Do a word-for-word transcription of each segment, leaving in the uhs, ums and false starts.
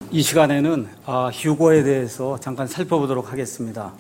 이 시간에는 아, 휴거에 대해서 잠깐 살펴보도록 하겠습니다.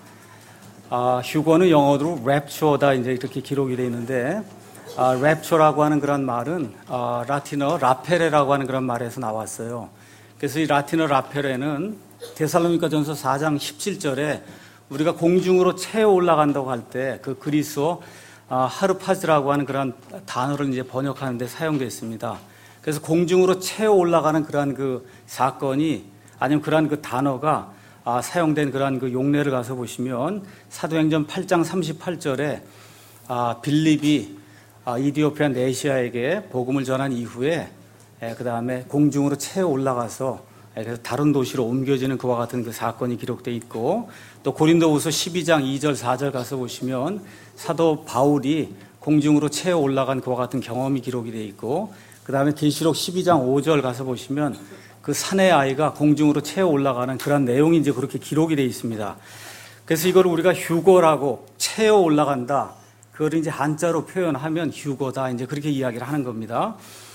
아, 휴거는 영어로 랩처다 이제 이렇게 기록이 되어 있는데, 아, 랩처라고 하는 그런 말은 아, 라틴어 라페레라고 하는 그런 말에서 나왔어요. 그래서 이 라틴어 라페레는 데살로니가전서 사 장 십칠 절에 우리가 공중으로 채워 올라간다고 할 때 그 그리스어 아, 하르파즈라고 하는 그런 단어를 이제 번역하는 데 사용됐습니다. 그래서 공중으로 채워 올라가는 그러한 그 사건이 아니면 그러한 그 단어가 아, 사용된 그러한 그 용례를 가서 보시면 사도행전 팔 장 삼십팔 절에 아, 빌립이 아, 이디오피아 네시아에게 복음을 전한 이후에 그 다음에 공중으로 채워 올라가서 그래서 다른 도시로 옮겨지는 그와 같은 그 사건이 기록되어 있고, 또 고린도후서 십이 장 이 절 사 절 가서 보시면 사도 바울이 공중으로 채워 올라간 그와 같은 경험이 기록이 되어 있고, 그 다음에 계시록 십이 장 오 절 가서 보시면 그 산의 아이가 공중으로 채워 올라가는 그런 내용이 이제 그렇게 기록이 되어 있습니다. 그래서 이걸 우리가 휴거라고 채워 올라간다, 그걸 이제 한자로 표현하면 휴거다, 이제 그렇게 이야기를 하는 겁니다.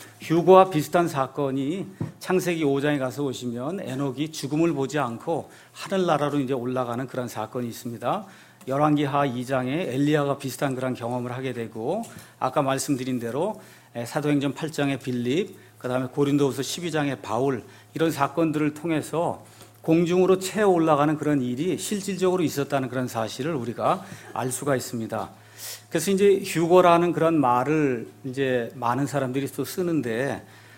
휴거와 비슷한 사건이 창세기 오 장에 가서 보시면 에녹이 죽음을 보지 않고 하늘나라로 이제 올라가는 그런 사건이 있습니다. 열왕기하 이 장에 엘리야가 비슷한 그런 경험을 하게 되고, 아까 말씀드린 대로 사도행전 팔 장의 빌립, 그 다음에 고린도후서 십이 장의 바울, 이런 사건들을 통해서 공중으로 채워 올라가는 그런 일이 실질적으로 있었다는 그런 사실을 우리가 알 수가 있습니다. 그래서 이제 휴거라는 그런 말을 이제 많은 사람들이 또 쓰는데,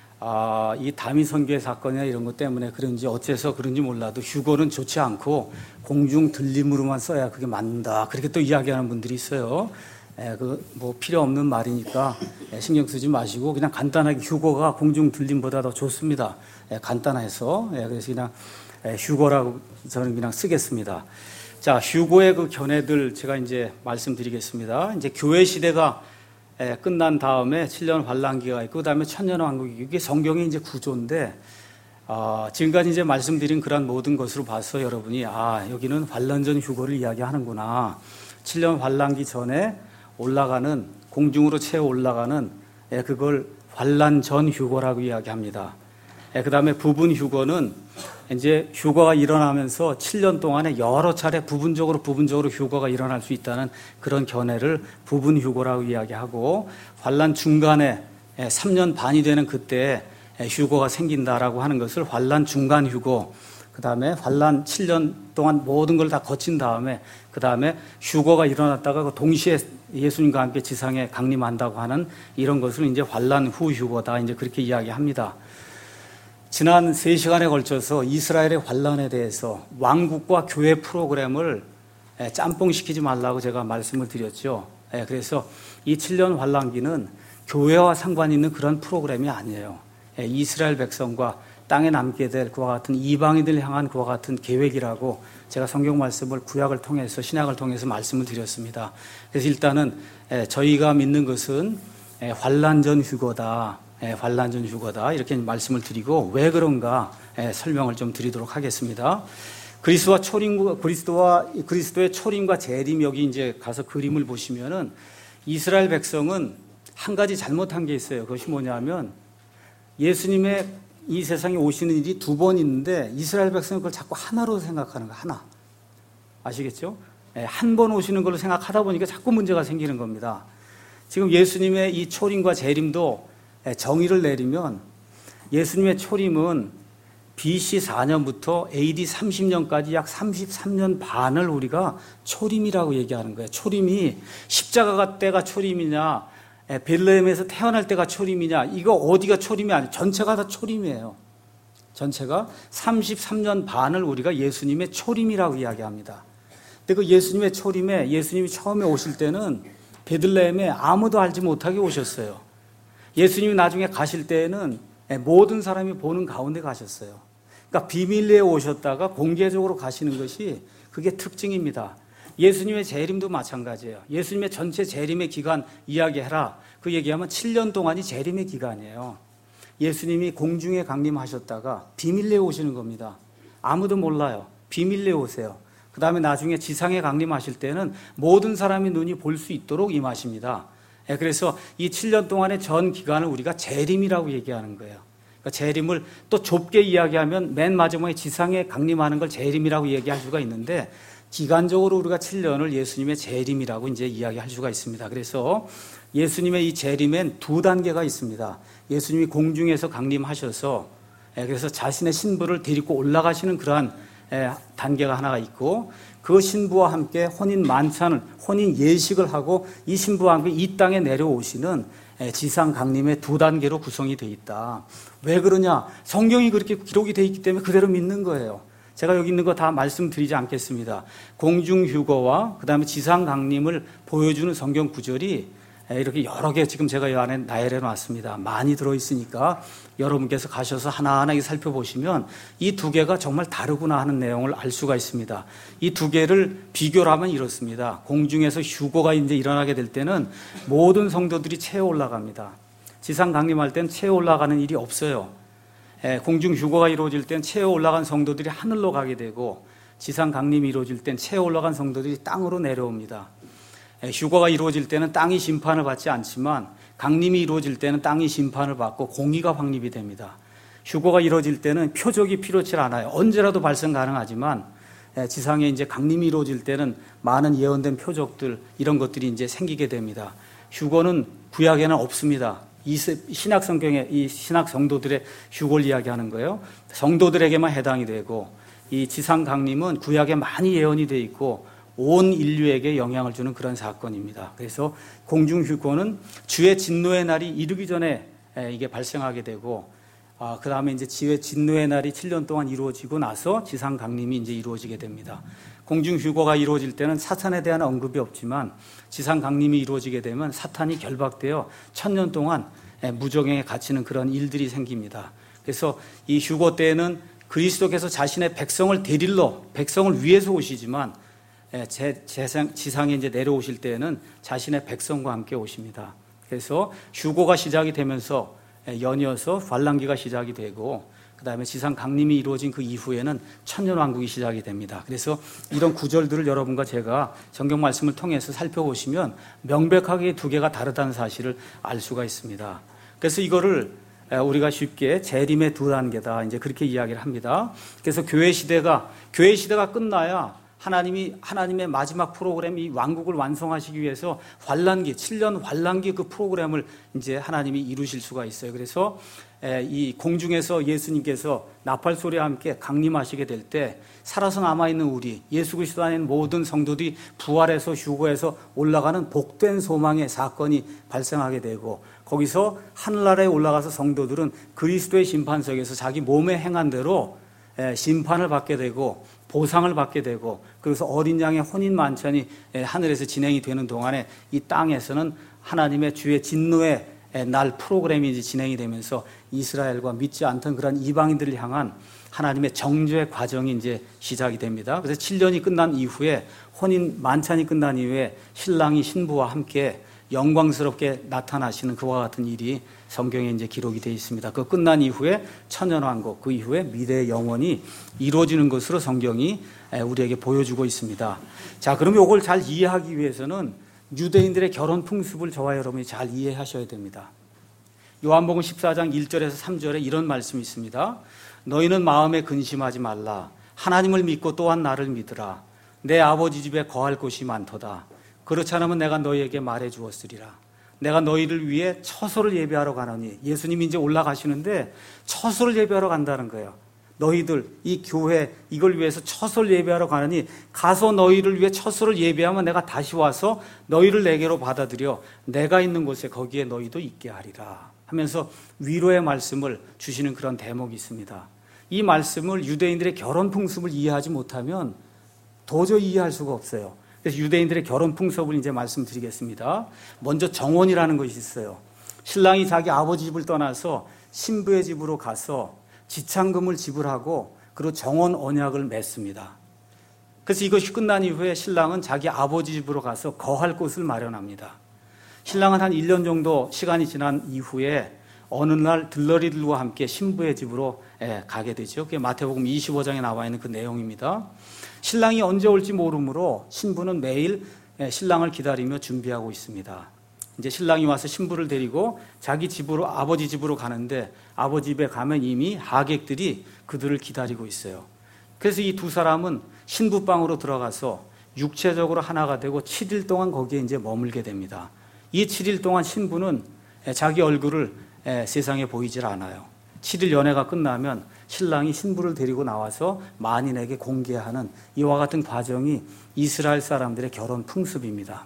아, 이 다미 선교의 사건이나 이런 것 때문에 그런지 어째서 그런지 몰라도 휴거는 좋지 않고 공중 들림으로만 써야 그게 맞는다, 그렇게 또 이야기하는 분들이 있어요. 예, 그 뭐 필요 없는 말이니까 예, 신경 쓰지 마시고 그냥 간단하게 휴거가 공중 들림보다 더 좋습니다. 예, 간단해서 예, 그래서 그냥 예, 휴거라고 저는 그냥 쓰겠습니다. 자, 휴거의 그 견해들 제가 이제 말씀드리겠습니다. 이제 교회 시대가 예, 끝난 다음에 칠 년 환란기가 있고, 그 다음에 천년왕국이, 이게 성경의 이제 구조인데, 아, 지금까지 이제 말씀드린 그런 모든 것으로 봐서 여러분이 아, 여기는 환란 전 휴거를 이야기하는구나. 칠 년 환란기 전에 올라가는, 공중으로 채워 올라가는 예, 그걸 환란 전 휴거라고 이야기합니다. 예, 그 다음에 부분 휴거는 이제 휴거가 일어나면서 칠 년 동안에 여러 차례 부분적으로 부분적으로 휴거가 일어날 수 있다는 그런 견해를 부분 휴거라고 이야기하고, 환란 중간에 예, 삼 년 반이 되는 그때 예, 휴거가 생긴다라고 하는 것을 환란 중간 휴거, 그 다음에 환란 칠 년 동안 모든 걸 다 거친 다음에 그 다음에 휴거가 일어났다가 동시에 예수님과 함께 지상에 강림한다고 하는 이런 것을 이제 환란 후 휴거다, 이제 그렇게 이야기합니다. 지난 세 시간에 걸쳐서 이스라엘의 환란에 대해서 왕국과 교회 프로그램을 짬뽕시키지 말라고 제가 말씀을 드렸죠. 그래서 이 칠 년 환란기는 교회와 상관 있는 그런 프로그램이 아니에요. 이스라엘 백성과 땅에 남게 될 그와 같은 이방인들 향한 그와 같은 계획이라고 제가 성경 말씀을 구약을 통해서, 신약을 통해서 말씀을 드렸습니다. 그래서 일단은 저희가 믿는 것은 환란 전 휴거다, 환란 전 휴거다, 이렇게 말씀을 드리고, 왜 그런가 설명을 좀 드리도록 하겠습니다. 그리스도와 초림, 그리스도와 그리스도의 초림과 재림, 여기 이제 가서 그림을 보시면은 이스라엘 백성은 한 가지 잘못한 게 있어요. 그것이 뭐냐면 예수님의 이 세상에 오시는 일이 두 번 있는데 이스라엘 백성은 그걸 자꾸 하나로 생각하는 거예요. 하나. 아시겠죠? 한 번 오시는 걸로 생각하다 보니까 자꾸 문제가 생기는 겁니다. 지금 예수님의 이 초림과 재림도 정의를 내리면 예수님의 초림은 비씨 사 년부터 에이디 삼십 년까지 약 삼십삼 년 반을 우리가 초림이라고 얘기하는 거예요. 초림이 십자가가 때가 초림이냐, 베들레헴에서 태어날 때가 초림이냐, 이거 어디가 초림이 아니에요. 전체가 다 초림이에요. 전체가 삼십삼 년 반을 우리가 예수님의 초림이라고 이야기합니다. 근데 그 예수님의 초림에, 예수님이 처음에 오실 때는 베들레헴에 아무도 알지 못하게 오셨어요. 예수님이 나중에 가실 때에는 모든 사람이 보는 가운데 가셨어요. 그러니까 비밀리에 오셨다가 공개적으로 가시는 것이 그게 특징입니다. 예수님의 재림도 마찬가지예요. 예수님의 전체 재림의 기간 이야기해라, 그 얘기하면 칠 년 동안이 재림의 기간이에요. 예수님이 공중에 강림하셨다가 비밀리에 오시는 겁니다. 아무도 몰라요. 비밀리에 오세요. 그 다음에 나중에 지상에 강림하실 때는 모든 사람이 눈이 볼 수 있도록 임하십니다. 그래서 이 칠 년 동안의 전 기간을 우리가 재림이라고 얘기하는 거예요. 그러니까 재림을 또 좁게 이야기하면 맨 마지막에 지상에 강림하는 걸 재림이라고 얘기할 수가 있는데, 기간적으로 우리가 칠 년을 예수님의 재림이라고 이제 이야기할 수가 있습니다. 그래서 예수님의 이 재림엔 두 단계가 있습니다. 예수님이 공중에서 강림하셔서 그래서 자신의 신부를 데리고 올라가시는 그러한 단계가 하나가 있고, 그 신부와 함께 혼인 만찬을, 혼인 예식을 하고 이 신부와 함께 이 땅에 내려오시는 지상 강림의 두 단계로 구성이 되어 있다. 왜 그러냐? 성경이 그렇게 기록이 되어 있기 때문에 그대로 믿는 거예요. 제가 여기 있는 거 다 말씀드리지 않겠습니다. 공중 휴거와 그 다음에 지상 강림을 보여주는 성경 구절이 이렇게 여러 개 지금 제가 이 안에 나열해 놨습니다. 많이 들어있으니까 여러분께서 가셔서 하나하나 살펴보시면 이 두 개가 정말 다르구나 하는 내용을 알 수가 있습니다. 이 두 개를 비교를 하면 이렇습니다. 공중에서 휴거가 이제 일어나게 될 때는 모든 성도들이 채워 올라갑니다. 지상 강림할 때는 채워 올라가는 일이 없어요. 공중 휴거가 이루어질 땐 채워 올라간 성도들이 하늘로 가게 되고, 지상 강림이 이루어질 땐 채워 올라간 성도들이 땅으로 내려옵니다. 휴거가 이루어질 때는 땅이 심판을 받지 않지만, 강림이 이루어질 때는 땅이 심판을 받고 공의가 확립이 됩니다. 휴거가 이루어질 때는 표적이 필요치 않아요. 언제라도 발생 가능하지만, 지상에 이제 강림이 이루어질 때는 많은 예언된 표적들, 이런 것들이 이제 생기게 됩니다. 휴거는 구약에는 없습니다. 이 신약 성경에 이 신약 성도들의 휴거를 이야기하는 거예요. 성도들에게만 해당이 되고, 이 지상 강림은 구약에 많이 예언이 되어 있고 온 인류에게 영향을 주는 그런 사건입니다. 그래서 공중 휴거는 주의 진노의 날이 이르기 전에 이게 발생하게 되고, 아, 그 다음에 이제 주의 진노의 날이 칠 년 동안 이루어지고 나서 지상 강림이 이제 이루어지게 됩니다. 공중 휴거가 이루어질 때는 사탄에 대한 언급이 없지만, 지상 강림이 이루어지게 되면 사탄이 결박되어 천년 동안 무적행에 갇히는 그런 일들이 생깁니다. 그래서 이 휴거 때에는 그리스도께서 자신의 백성을 데리러, 백성을 위해서 오시지만, 제, 제상, 지상에 이제 내려오실 때에는 자신의 백성과 함께 오십니다. 그래서 휴거가 시작이 되면서 연이어서 환란기가 시작이 되고, 그 다음에 지상 강림이 이루어진 그 이후에는 천년왕국이 시작이 됩니다. 그래서 이런 구절들을 여러분과 제가 성경 말씀을 통해서 살펴보시면 명백하게 두 개가 다르다는 사실을 알 수가 있습니다. 그래서 이거를 우리가 쉽게 재림의 두 단계다, 이제 그렇게 이야기를 합니다. 그래서 교회 시대가, 교회 시대가 끝나야 하나님이, 하나님의 마지막 프로그램, 이 왕국을 완성하시기 위해서 환란기, 칠 년 환란기 그 프로그램을 이제 하나님이 이루실 수가 있어요. 그래서 이 공중에서 예수님께서 나팔 소리와 함께 강림하시게 될 때 살아서 남아있는 우리, 예수 그리스도 안에 있는 모든 성도들이 부활해서 휴거해서 올라가는 복된 소망의 사건이 발생하게 되고, 거기서 하늘나라에 올라가서 성도들은 그리스도의 심판석에서 자기 몸에 행한 대로 심판을 받게 되고 보상을 받게 되고, 그래서 어린 양의 혼인 만찬이 하늘에서 진행이 되는 동안에 이 땅에서는 하나님의 주의 진노의 날 프로그램이 이제 진행이 되면서 이스라엘과 믿지 않던 그런 이방인들을 향한 하나님의 정죄의 과정이 이제 시작이 됩니다. 그래서 칠 년이 끝난 이후에, 혼인 만찬이 끝난 이후에 신랑이 신부와 함께 영광스럽게 나타나시는 그와 같은 일이 성경에 이제 기록이 되어 있습니다. 그 끝난 이후에 천년왕국, 그 이후에 미래의 영원이 이루어지는 것으로 성경이 우리에게 보여주고 있습니다. 자, 그럼 이걸 잘 이해하기 위해서는 유대인들의 결혼 풍습을 저와 여러분이 잘 이해하셔야 됩니다. 요한복음 십사 장 일 절에서 삼 절에 이런 말씀이 있습니다. 너희는 마음에 근심하지 말라. 하나님을 믿고 또한 나를 믿으라. 내 아버지 집에 거할 곳이 많도다. 그렇지 않으면 내가 너희에게 말해 주었으리라. 내가 너희를 위해 처소를 예배하러 가노니, 예수님이 이제 올라가시는데 처소를 예배하러 간다는 거예요. 너희들, 이 교회, 이걸 위해서 처소를 예배하러 가느니 가서 너희를 위해 처소를 예배하면 내가 다시 와서 너희를 내게로 받아들여 내가 있는 곳에 거기에 너희도 있게 하리라 하면서 위로의 말씀을 주시는 그런 대목이 있습니다. 이 말씀을 유대인들의 결혼 풍습을 이해하지 못하면 도저히 이해할 수가 없어요. 그래서 유대인들의 결혼 풍습을 이제 말씀드리겠습니다. 먼저 정혼이라는 것이 있어요. 신랑이 자기 아버지 집을 떠나서 신부의 집으로 가서 지참금을 지불하고 그리고 정혼 언약을 맺습니다. 그래서 이것이 끝난 이후에 신랑은 자기 아버지 집으로 가서 거할 곳을 마련합니다. 신랑은 한 일 년 정도 시간이 지난 이후에 어느 날 들러리들과 함께 신부의 집으로 가게 되죠. 그게 마태복음 이십오 장에 나와 있는 그 내용입니다. 신랑이 언제 올지 모르므로 신부는 매일 신랑을 기다리며 준비하고 있습니다. 이제 신랑이 와서 신부를 데리고 자기 집으로, 아버지 집으로 가는데 아버지 집에 가면 이미 하객들이 그들을 기다리고 있어요. 그래서 이 두 사람은 신부방으로 들어가서 육체적으로 하나가 되고 칠 일 동안 거기에 이제 머물게 됩니다. 이 칠 일 동안 신부는 자기 얼굴을 세상에 보이질 않아요. 칠 일 연애가 끝나면 신랑이 신부를 데리고 나와서 만인에게 공개하는 이와 같은 과정이 이스라엘 사람들의 결혼 풍습입니다.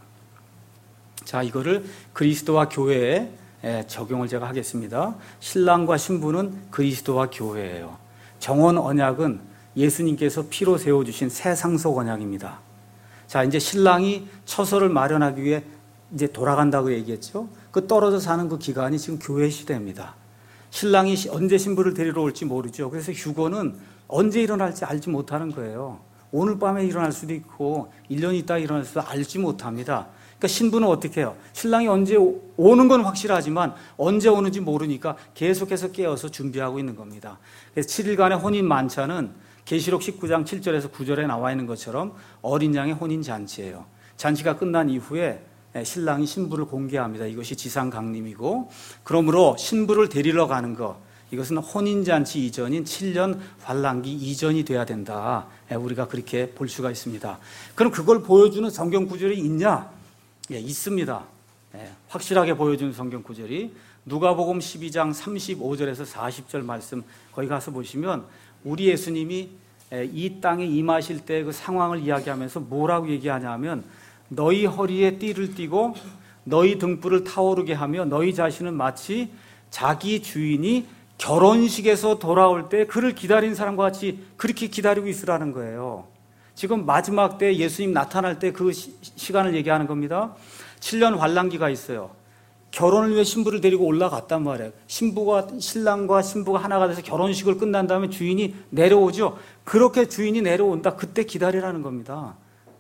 자, 이거를 그리스도와 교회에 적용을 제가 하겠습니다. 신랑과 신부는 그리스도와 교회예요. 정원 언약은 예수님께서 피로 세워주신 새 상속 언약입니다. 자, 이제 신랑이 처소를 마련하기 위해 이제 돌아간다고 얘기했죠. 그 떨어져 사는 그 기간이 지금 교회 시대입니다. 신랑이 언제 신부를 데리러 올지 모르죠. 그래서 휴거는 언제 일어날지 알지 못하는 거예요. 오늘 밤에 일어날 수도 있고 일 년 있다 일어날 수도 알지 못합니다. 그러니까 신부는 어떻게 해요? 신랑이 언제 오는 건 확실하지만 언제 오는지 모르니까 계속해서 깨어서 준비하고 있는 겁니다. 그래서 칠 일간의 혼인 만찬은 계시록 십구 장 칠 절에서 구 절에 나와 있는 것처럼 어린 양의 혼인 잔치예요. 잔치가 끝난 이후에 신랑이 신부를 공개합니다. 이것이 지상 강림이고, 그러므로 신부를 데리러 가는 것, 이것은 혼인잔치 이전인 칠 년 환란기 이전이 돼야 된다. 우리가 그렇게 볼 수가 있습니다. 그럼 그걸 보여주는 성경 구절이 있냐? 예, 있습니다. 예, 확실하게 보여주는 성경 구절이 누가복음 십이 장 삼십오 절에서 사십 절 말씀, 거기 가서 보시면 우리 예수님이 이 땅에 임하실 때 그 상황을 이야기하면서 뭐라고 얘기하냐면, 너희 허리에 띠를 띠고 너희 등불을 타오르게 하며 너희 자신은 마치 자기 주인이 결혼식에서 돌아올 때 그를 기다린 사람과 같이 그렇게 기다리고 있으라는 거예요. 지금 마지막 때 예수님 나타날 때 그 시간을 얘기하는 겁니다. 칠 년 환란기가 있어요. 결혼을 위해 신부를 데리고 올라갔단 말이에요. 신부가, 신랑과 신부가 하나가 돼서 결혼식을 끝난 다음에 주인이 내려오죠. 그렇게 주인이 내려온다. 그때 기다리라는 겁니다.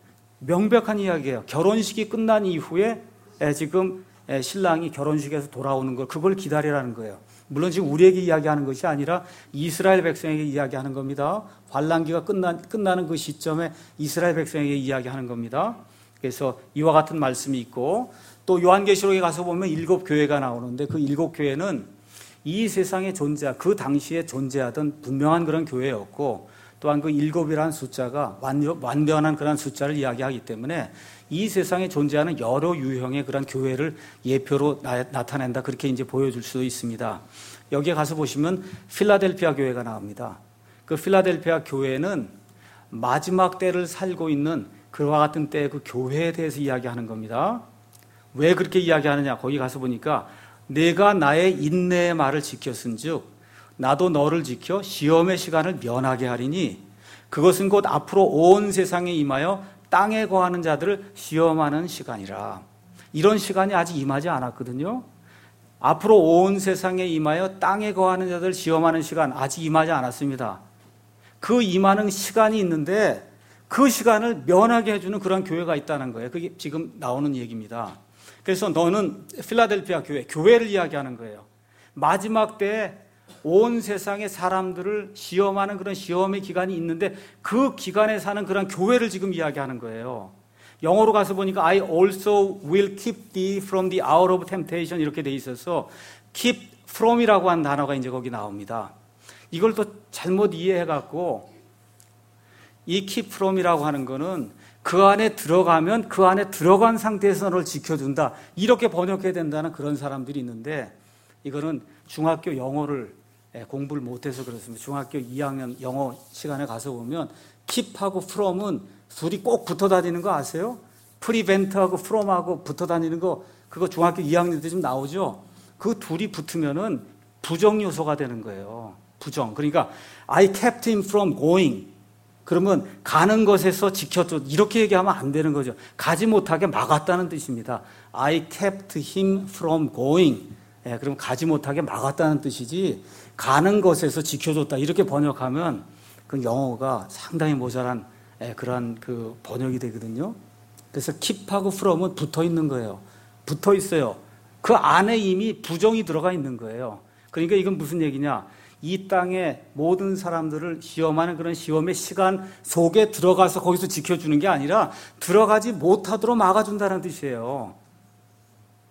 명백한 이야기예요. 결혼식이 끝난 이후에 지금 신랑이 결혼식에서 돌아오는 걸, 그걸 기다리라는 거예요. 물론 지금 우리에게 이야기하는 것이 아니라 이스라엘 백성에게 이야기하는 겁니다. 환란기가 끝나, 끝나는 그 시점에 이스라엘 백성에게 이야기하는 겁니다. 그래서 이와 같은 말씀이 있고, 또 요한계시록에 가서 보면 일곱 교회가 나오는데 그 일곱 교회는 이 세상에 존재, 그 당시에 존재하던 분명한 그런 교회였고, 또한 그 일곱이라는 숫자가 완전한 그런 숫자를 이야기하기 때문에 이 세상에 존재하는 여러 유형의 그런 교회를 예표로 나, 나타낸다. 그렇게 이제 보여줄 수도 있습니다. 여기에 가서 보시면 필라델피아 교회가 나옵니다. 그 필라델피아 교회는 마지막 때를 살고 있는 그와 같은 때의 그 교회에 대해서 이야기하는 겁니다. 왜 그렇게 이야기하느냐? 거기 가서 보니까 내가 나의 인내의 말을 지켰은즉 나도 너를 지켜 시험의 시간을 면하게 하리니 그것은 곧 앞으로 온 세상에 임하여 땅에 거하는 자들을 시험하는 시간이라. 이런 시간이 아직 임하지 않았거든요. 앞으로 온 세상에 임하여 땅에 거하는 자들을 시험하는 시간 아직 임하지 않았습니다. 그 임하는 시간이 있는데 그 시간을 면하게 해주는 그런 교회가 있다는 거예요. 그게 지금 나오는 얘기입니다. 그래서 너는 필라델피아 교회, 교회를 이야기하는 거예요. 마지막 때에 온 세상의 사람들을 시험하는 그런 시험의 기간이 있는데 그 기간에 사는 그런 교회를 지금 이야기하는 거예요. 영어로 가서 보니까 I also will keep thee from the hour of temptation 이렇게 돼 있어서 keep from이라고 한 단어가 이제 거기 나옵니다. 이걸 또 잘못 이해해갖고 이 keep from이라고 하는 거는 그 안에 들어가면 그 안에 들어간 상태에서 너를 지켜준다. 이렇게 번역해야 된다는 그런 사람들이 있는데 이거는 중학교 영어를 공부를 못해서 그렇습니다. 중학교 이 학년 영어 시간에 가서 보면 keep하고 from은 둘이 꼭 붙어 다니는 거 아세요? prevent하고 from하고 붙어 다니는 거 그거 중학교 이 학년 때 좀 나오죠? 그 둘이 붙으면은 부정 요소가 되는 거예요. 부정. 그러니까 I kept him from going. 그러면 가는 것에서 지켰죠. 이렇게 얘기하면 안 되는 거죠. 가지 못하게 막았다는 뜻입니다. I kept him from going. 예, 그럼 가지 못하게 막았다는 뜻이지 가는 것에서 지켜줬다. 이렇게 번역하면 그 영어가 상당히 모자란 예, 그러한 그 번역이 되거든요. 그래서 keep하고 from은 붙어 있는 거예요. 붙어 있어요. 그 안에 이미 부정이 들어가 있는 거예요. 그러니까 이건 무슨 얘기냐? 이 땅의 모든 사람들을 시험하는 그런 시험의 시간 속에 들어가서 거기서 지켜주는 게 아니라 들어가지 못하도록 막아준다는 뜻이에요.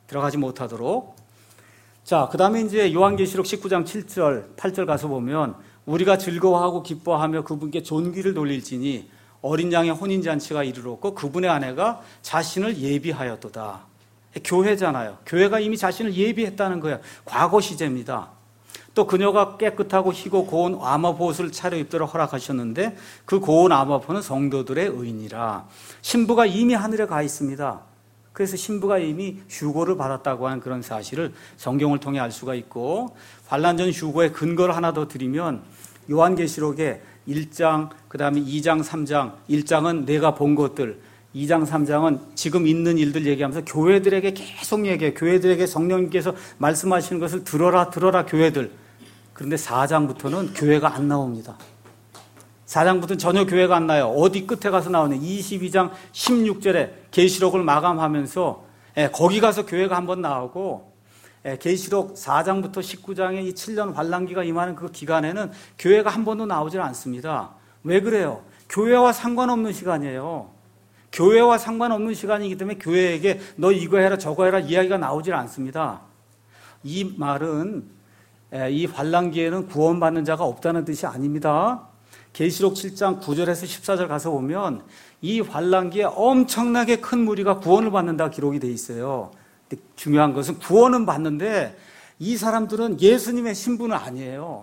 들어가지 못하도록. 자, 그 다음에 이제 요한계시록 십구 장 칠 절, 팔 절 가서 보면 우리가 즐거워하고 기뻐하며 그분께 존귀를 돌릴지니 어린 양의 혼인잔치가 이르렀고 그분의 아내가 자신을 예비하였도다. 교회잖아요. 교회가 이미 자신을 예비했다는 거예요. 과거 시제입니다. 또 그녀가 깨끗하고 희고 고운 암화보옷을 차려입도록 허락하셨는데 그 고운 암화보는 성도들의 의니라. 신부가 이미 하늘에 가 있습니다. 그래서 신부가 이미 휴거를 받았다고 하는 그런 사실을 성경을 통해 알 수가 있고, 환란 전 휴거의 근거를 하나 더 드리면 요한계시록의 일 장, 그 다음에 이 장, 삼 장, 일 장은 내가 본 것들, 이 장, 삼 장은 지금 있는 일들 얘기하면서 교회들에게 계속 얘기해요. 교회들에게 성령님께서 말씀하시는 것을 들어라 들어라 교회들. 그런데 사 장부터는 교회가 안 나옵니다. 사 장부터는 전혀 교회가 안 나요. 어디 끝에 가서 나오냐. 이십이 장 십육 절에 계시록을 마감하면서 거기 가서 교회가 한번 나오고, 계시록 사 장부터 십구 장의 이 칠 년 환란기가 임하는 그 기간에는 교회가 한 번도 나오질 않습니다. 왜 그래요? 교회와 상관없는 시간이에요. 교회와 상관없는 시간이기 때문에 교회에게 너 이거 해라 저거 해라 이야기가 나오질 않습니다. 이 말은 이 환란기에는 구원받는 자가 없다는 뜻이 아닙니다. 계시록 칠 장 구 절에서 십사 절 가서 보면 이 환란기에 엄청나게 큰 무리가 구원을 받는다 기록이 돼 있어요. 근데 중요한 것은 구원은 받는데 이 사람들은 예수님의 신분은 아니에요.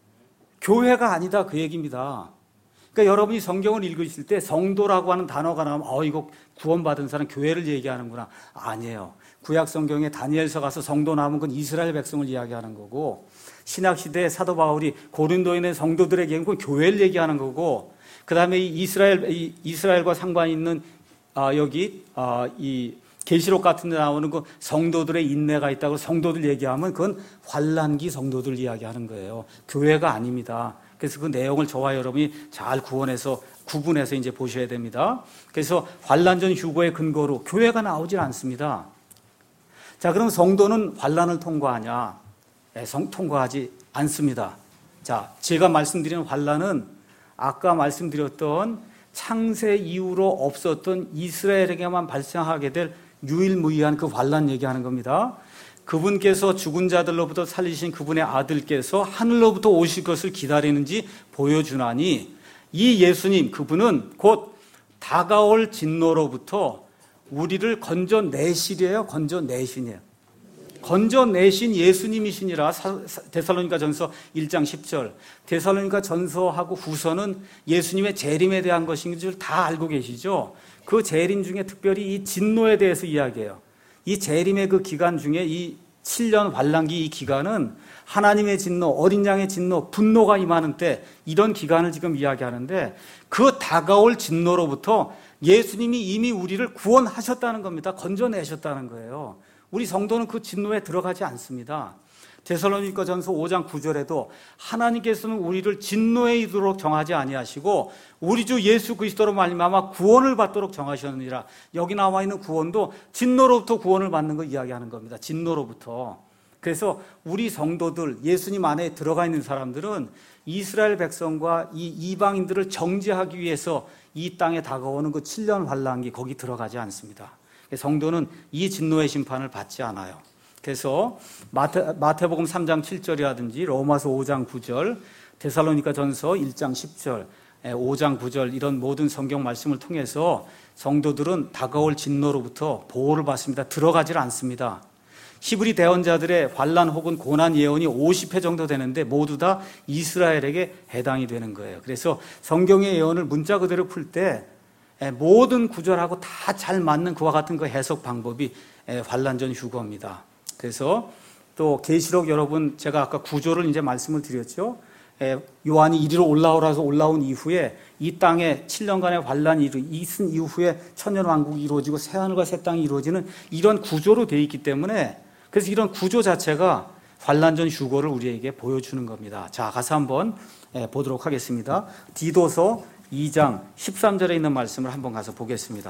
교회가 아니다 그 얘기입니다. 그러니까 여러분이 성경을 읽으실 때 성도라고 하는 단어가 나오면 어 이거 구원받은 사람 교회를 얘기하는구나. 아니에요. 구약 성경에 다니엘서 가서 성도 나오면 그건 이스라엘 백성을 이야기하는 거고, 신약 시대에 사도 바울이 고린도에 있는 성도들에게 그건 교회를 얘기하는 거고, 그 다음에 이스라엘 이 이스라엘과 상관이 있는 아, 여기 아, 이 계시록 같은 데 나오는 그 성도들의 인내가 있다고 성도들 얘기하면 그건 환란기 성도들 이야기하는 거예요. 교회가 아닙니다. 그래서 그 내용을 저와 여러분이 잘 구원해서 구분해서 이제 보셔야 됩니다. 그래서 환란 전 휴거의 근거로 교회가 나오질 않습니다. 자, 그럼 성도는 환란을 통과하냐? 네, 성, 통과하지 않습니다. 자, 제가 말씀드리는 환란은 아까 말씀드렸던 창세 이후로 없었던 이스라엘에게만 발생하게 될 유일무이한 그 환란 얘기하는 겁니다. 그분께서 죽은 자들로부터 살리신 그분의 아들께서 하늘로부터 오실 것을 기다리는지 보여주나니 이 예수님 그분은 곧 다가올 진노로부터 우리를 건져내시래요. 건져내시네요. 건져내신 예수님이시니라. 데살로니가 전서 일 장 십 절. 데살로니가 전서하고 후서는 예수님의 재림에 대한 것인 줄 다 알고 계시죠. 그 재림 중에 특별히 이 진노에 대해서 이야기해요. 이 재림의 그 기간 중에 이 칠 년 환란기 이 기간은 하나님의 진노, 어린 양의 진노, 분노가 임하는 때, 이런 기간을 지금 이야기하는데 그 다가올 진노로부터 예수님이 이미 우리를 구원하셨다는 겁니다. 건져내셨다는 거예요. 우리 성도는 그 진노에 들어가지 않습니다. 데살로니가 전서 오 장 구 절에도 하나님께서는 우리를 진노에 이르도록 정하지 아니하시고 우리 주 예수 그리스도로 말미암아 구원을 받도록 정하셨느니라. 여기 나와 있는 구원도 진노로부터 구원을 받는 거 이야기하는 겁니다. 진노로부터. 그래서 우리 성도들, 예수님 안에 들어가 있는 사람들은 이스라엘 백성과 이 이방인들을 정죄하기 위해서 이 땅에 다가오는 그 칠 년 환란기 거기 들어가지 않습니다. 성도는 이 진노의 심판을 받지 않아요. 그래서 마태, 마태복음 삼 장 칠 절이라든지 로마서 오 장 구 절, 데살로니가 전서 일 장 십 절, 오 장 구 절 이런 모든 성경 말씀을 통해서 성도들은 다가올 진노로부터 보호를 받습니다. 들어가질 않습니다. 히브리 대언자들의 환란 혹은 고난 예언이 오십 회 정도 되는데 모두 다 이스라엘에게 해당이 되는 거예요. 그래서 성경의 예언을 문자 그대로 풀 때 모든 구절하고 다 잘 맞는 그와 같은 그 해석 방법이 환란 전 휴거입니다. 그래서 또 계시록 여러분 제가 아까 구조를 이제 말씀을 드렸죠. 요한이 이리로 올라오라서 올라온 이후에 이 땅에 칠 년간의 환란이 있은 이후에 천년왕국이 이루어지고 새하늘과 새 땅이 이루어지는 이런 구조로 되어 있기 때문에, 그래서 이런 구조 자체가 환란 전 휴거를 우리에게 보여주는 겁니다. 자, 가서 한번 보도록 하겠습니다. 디도서 이 장 십삼 절에 있는 말씀을 한번 가서 보겠습니다.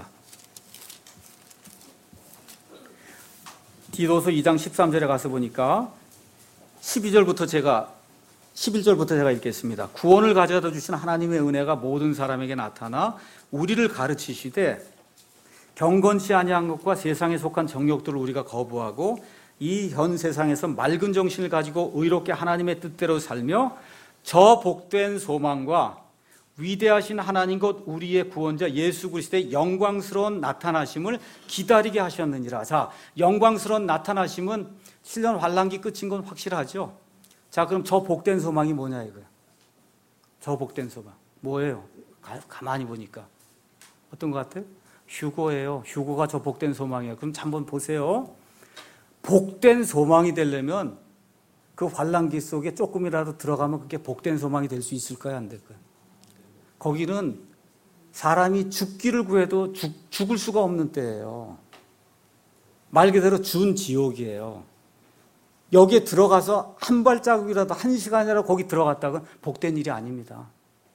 디도서 이 장 십삼 절에 가서 보니까 십이 절부터 제가 십일 절부터 제가 읽겠습니다. 구원을 가져다 주신 하나님의 은혜가 모든 사람에게 나타나 우리를 가르치시되 경건치 아니한 것과 세상에 속한 정욕들을 우리가 거부하고 이 현 세상에서 맑은 정신을 가지고 의롭게 하나님의 뜻대로 살며 저 복된 소망과 위대하신 하나님 곧 우리의 구원자 예수 그리스도의 영광스러운 나타나심을 기다리게 하셨느니라. 자, 영광스러운 나타나심은 칠 년 환란기 끝인 건 확실하죠. 자, 그럼 저 복된 소망이 뭐냐 이거야. 저 복된 소망 뭐예요? 가, 가만히 보니까 어떤 것 같아요? 휴거예요. 휴거가 저 복된 소망이에요. 그럼 한번 보세요. 복된 소망이 되려면 그 환란기 속에 조금이라도 들어가면 그게 복된 소망이 될 수 있을까요? 안 될까요? 거기는 사람이 죽기를 구해도 죽, 죽을 수가 없는 때예요. 말 그대로 준 지옥이에요. 여기에 들어가서 한 발자국이라도 한 시간이라도 거기 들어갔다간 복된 일이 아닙니다.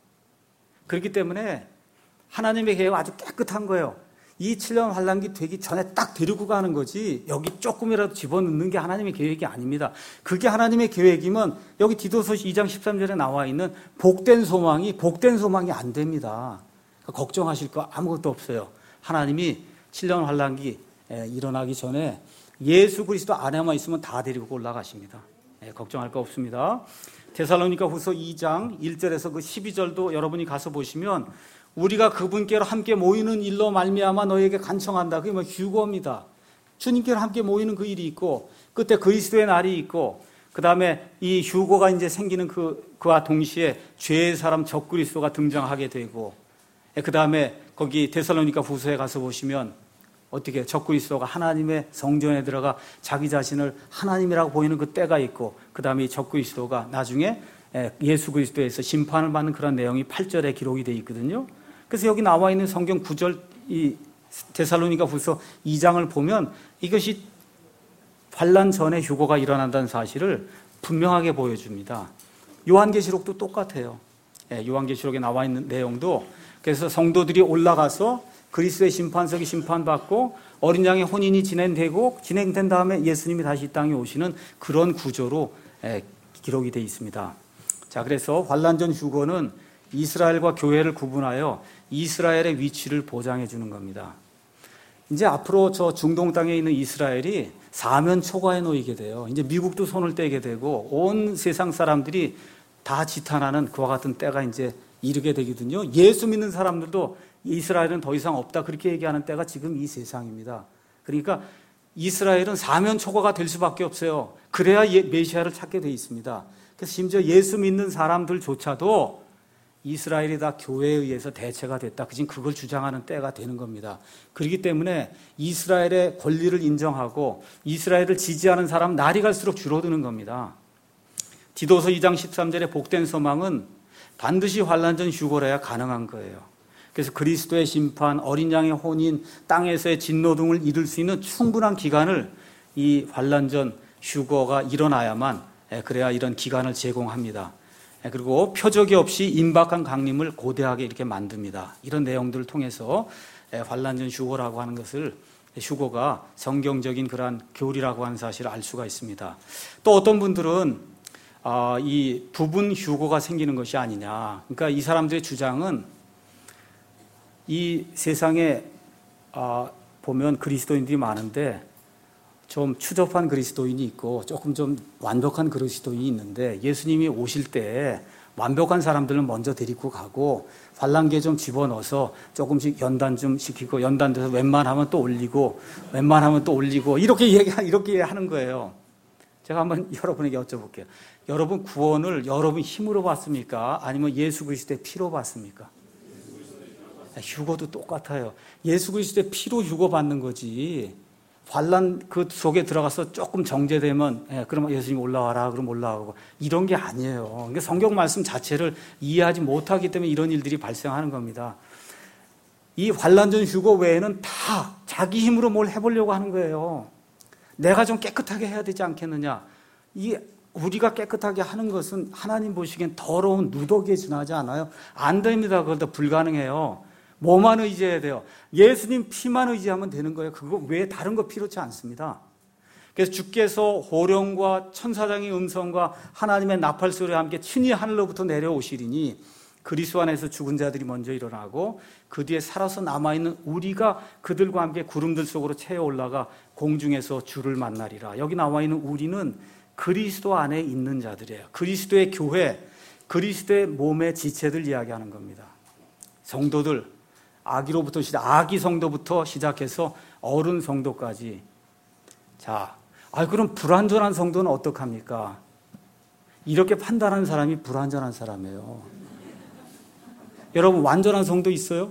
그렇기 때문에 하나님의 계획은 아주 깨끗한 거예요. 이 칠 년 환란기 되기 전에 딱 데리고 가는 거지 여기 조금이라도 집어넣는 게 하나님의 계획이 아닙니다. 그게 하나님의 계획이면 여기 디도서 이 장 십삼 절에 나와 있는 복된 소망이 복된 소망이 안 됩니다. 그러니까 걱정하실 거 아무것도 없어요. 하나님이 칠 년 환란기 일어나기 전에 예수 그리스도 안에만 있으면 다 데리고 올라가십니다. 걱정할 거 없습니다. 데살로니가 후서 이 장 일 절에서 그 십이 절도 여러분이 가서 보시면 우리가 그분께로 함께 모이는 일로 말미암아 너에게 간청한다. 그게 뭐 휴거입니다. 주님께로 함께 모이는 그 일이 있고 그때 그리스도의 날이 있고 그 다음에 이 휴거가 이제 생기는 그, 그와 동시에 죄의 사람 적그리스도가 등장하게 되고 그 다음에 거기 데살로니가 후서에 가서 보시면 어떻게 적그리스도가 하나님의 성전에 들어가 자기 자신을 하나님이라고 보이는 그 때가 있고 그 다음에 이 적그리스도가 나중에 예수 그리스도에서 심판을 받는 그런 내용이 팔 절에 기록이 되어 있거든요. 그래서 여기 나와 있는 성경 구 절 이 데살로니가 후서 이 장을 보면 이것이 환란 전에 휴거가 일어난다는 사실을 분명하게 보여줍니다. 요한계시록도 똑같아요. 요한계시록에 나와 있는 내용도 그래서 성도들이 올라가서 그리스도의 심판석이 심판받고 어린 양의 혼인이 진행되고 진행된 다음에 예수님이 다시 이 땅에 오시는 그런 구조로 기록이 되어 있습니다. 자, 그래서 환란 전 휴거는 이스라엘과 교회를 구분하여 이스라엘의 위치를 보장해 주는 겁니다. 이제 앞으로 저 중동 땅에 있는 이스라엘이 사면 초과에 놓이게 돼요. 이제 미국도 손을 떼게 되고 온 세상 사람들이 다 지탄하는 그와 같은 때가 이제 이르게 되거든요. 예수 믿는 사람들도 이스라엘은 더 이상 없다 그렇게 얘기하는 때가 지금 이 세상입니다. 그러니까 이스라엘은 사면 초과가 될 수밖에 없어요. 그래야 메시아를 찾게 돼 있습니다. 그래서 심지어 예수 믿는 사람들조차도 이스라엘이 다 교회에 의해서 대체가 됐다. 지금 그걸 주장하는 때가 되는 겁니다. 그렇기 때문에 이스라엘의 권리를 인정하고 이스라엘을 지지하는 사람 날이 갈수록 줄어드는 겁니다. 디도서 이 장 십삼 절의 복된 소망은 반드시 환란 전 휴거라야 가능한 거예요. 그래서 그리스도의 심판, 어린 양의 혼인, 땅에서의 진노 등을 이룰 수 있는 충분한 기간을 이 환란 전 휴거가 일어나야만 그래야 이런 기간을 제공합니다. 그리고 표적이 없이 임박한 강림을 고대하게 이렇게 만듭니다. 이런 내용들을 통해서 환란 전 휴거라고 하는 것을 휴거가 성경적인 그러한 교리라고 하는 사실을 알 수가 있습니다. 또 어떤 분들은 이 부분 휴거가 생기는 것이 아니냐. 그러니까 이 사람들의 주장은 이 세상에 보면 그리스도인들이 많은데 좀 추접한 그리스도인이 있고 조금 좀 완벽한 그리스도인이 있는데 예수님이 오실 때 완벽한 사람들은 먼저 데리고 가고 환란기에 좀 집어넣어서 조금씩 연단 좀 시키고 연단돼서 웬만하면 또 올리고 웬만하면 또 올리고 이렇게 얘기 이렇게 하는 거예요. 제가 한번 여러분에게 여쭤볼게요. 여러분 구원을 여러분 힘으로 받습니까? 아니면 예수 그리스도의 피로 받습니까? 휴거도 똑같아요. 예수 그리스도의 피로 휴거 받는 거지. 환란 그 속에 들어가서 조금 정제되면 예, 그럼 예수님 올라와라 그럼 올라가고 이런 게 아니에요. 그러니까 성경 말씀 자체를 이해하지 못하기 때문에 이런 일들이 발생하는 겁니다. 이 환란 전 휴거 외에는 다 자기 힘으로 뭘 해보려고 하는 거예요. 내가 좀 깨끗하게 해야 되지 않겠느냐. 이 우리가 깨끗하게 하는 것은 하나님 보시기엔 더러운 누더기에 지나지 않아요. 안 됩니다. 그것도 불가능해요. 뭐만 의지해야 돼요? 예수님 피만 의지하면 되는 거예요. 그거 외에 다른 거 필요치 않습니다. 그래서 주께서 호령과 천사장의 음성과 하나님의 나팔 소리와 함께 친히 하늘로부터 내려오시리니 그리스도 안에서 죽은 자들이 먼저 일어나고 그 뒤에 살아서 남아있는 우리가 그들과 함께 구름들 속으로 채어 올라가 공중에서 주를 만나리라. 여기 나와 있는 우리는 그리스도 안에 있는 자들이에요. 그리스도의 교회, 그리스도의 몸의 지체들 이야기하는 겁니다. 성도들, 아기로부터 시작, 아기 성도부터 시작해서 어른 성도까지. 자, 아, 그럼 불완전한 성도는 어떡합니까? 이렇게 판단하는 사람이 불완전한 사람이에요. 여러분, 완전한 성도 있어요?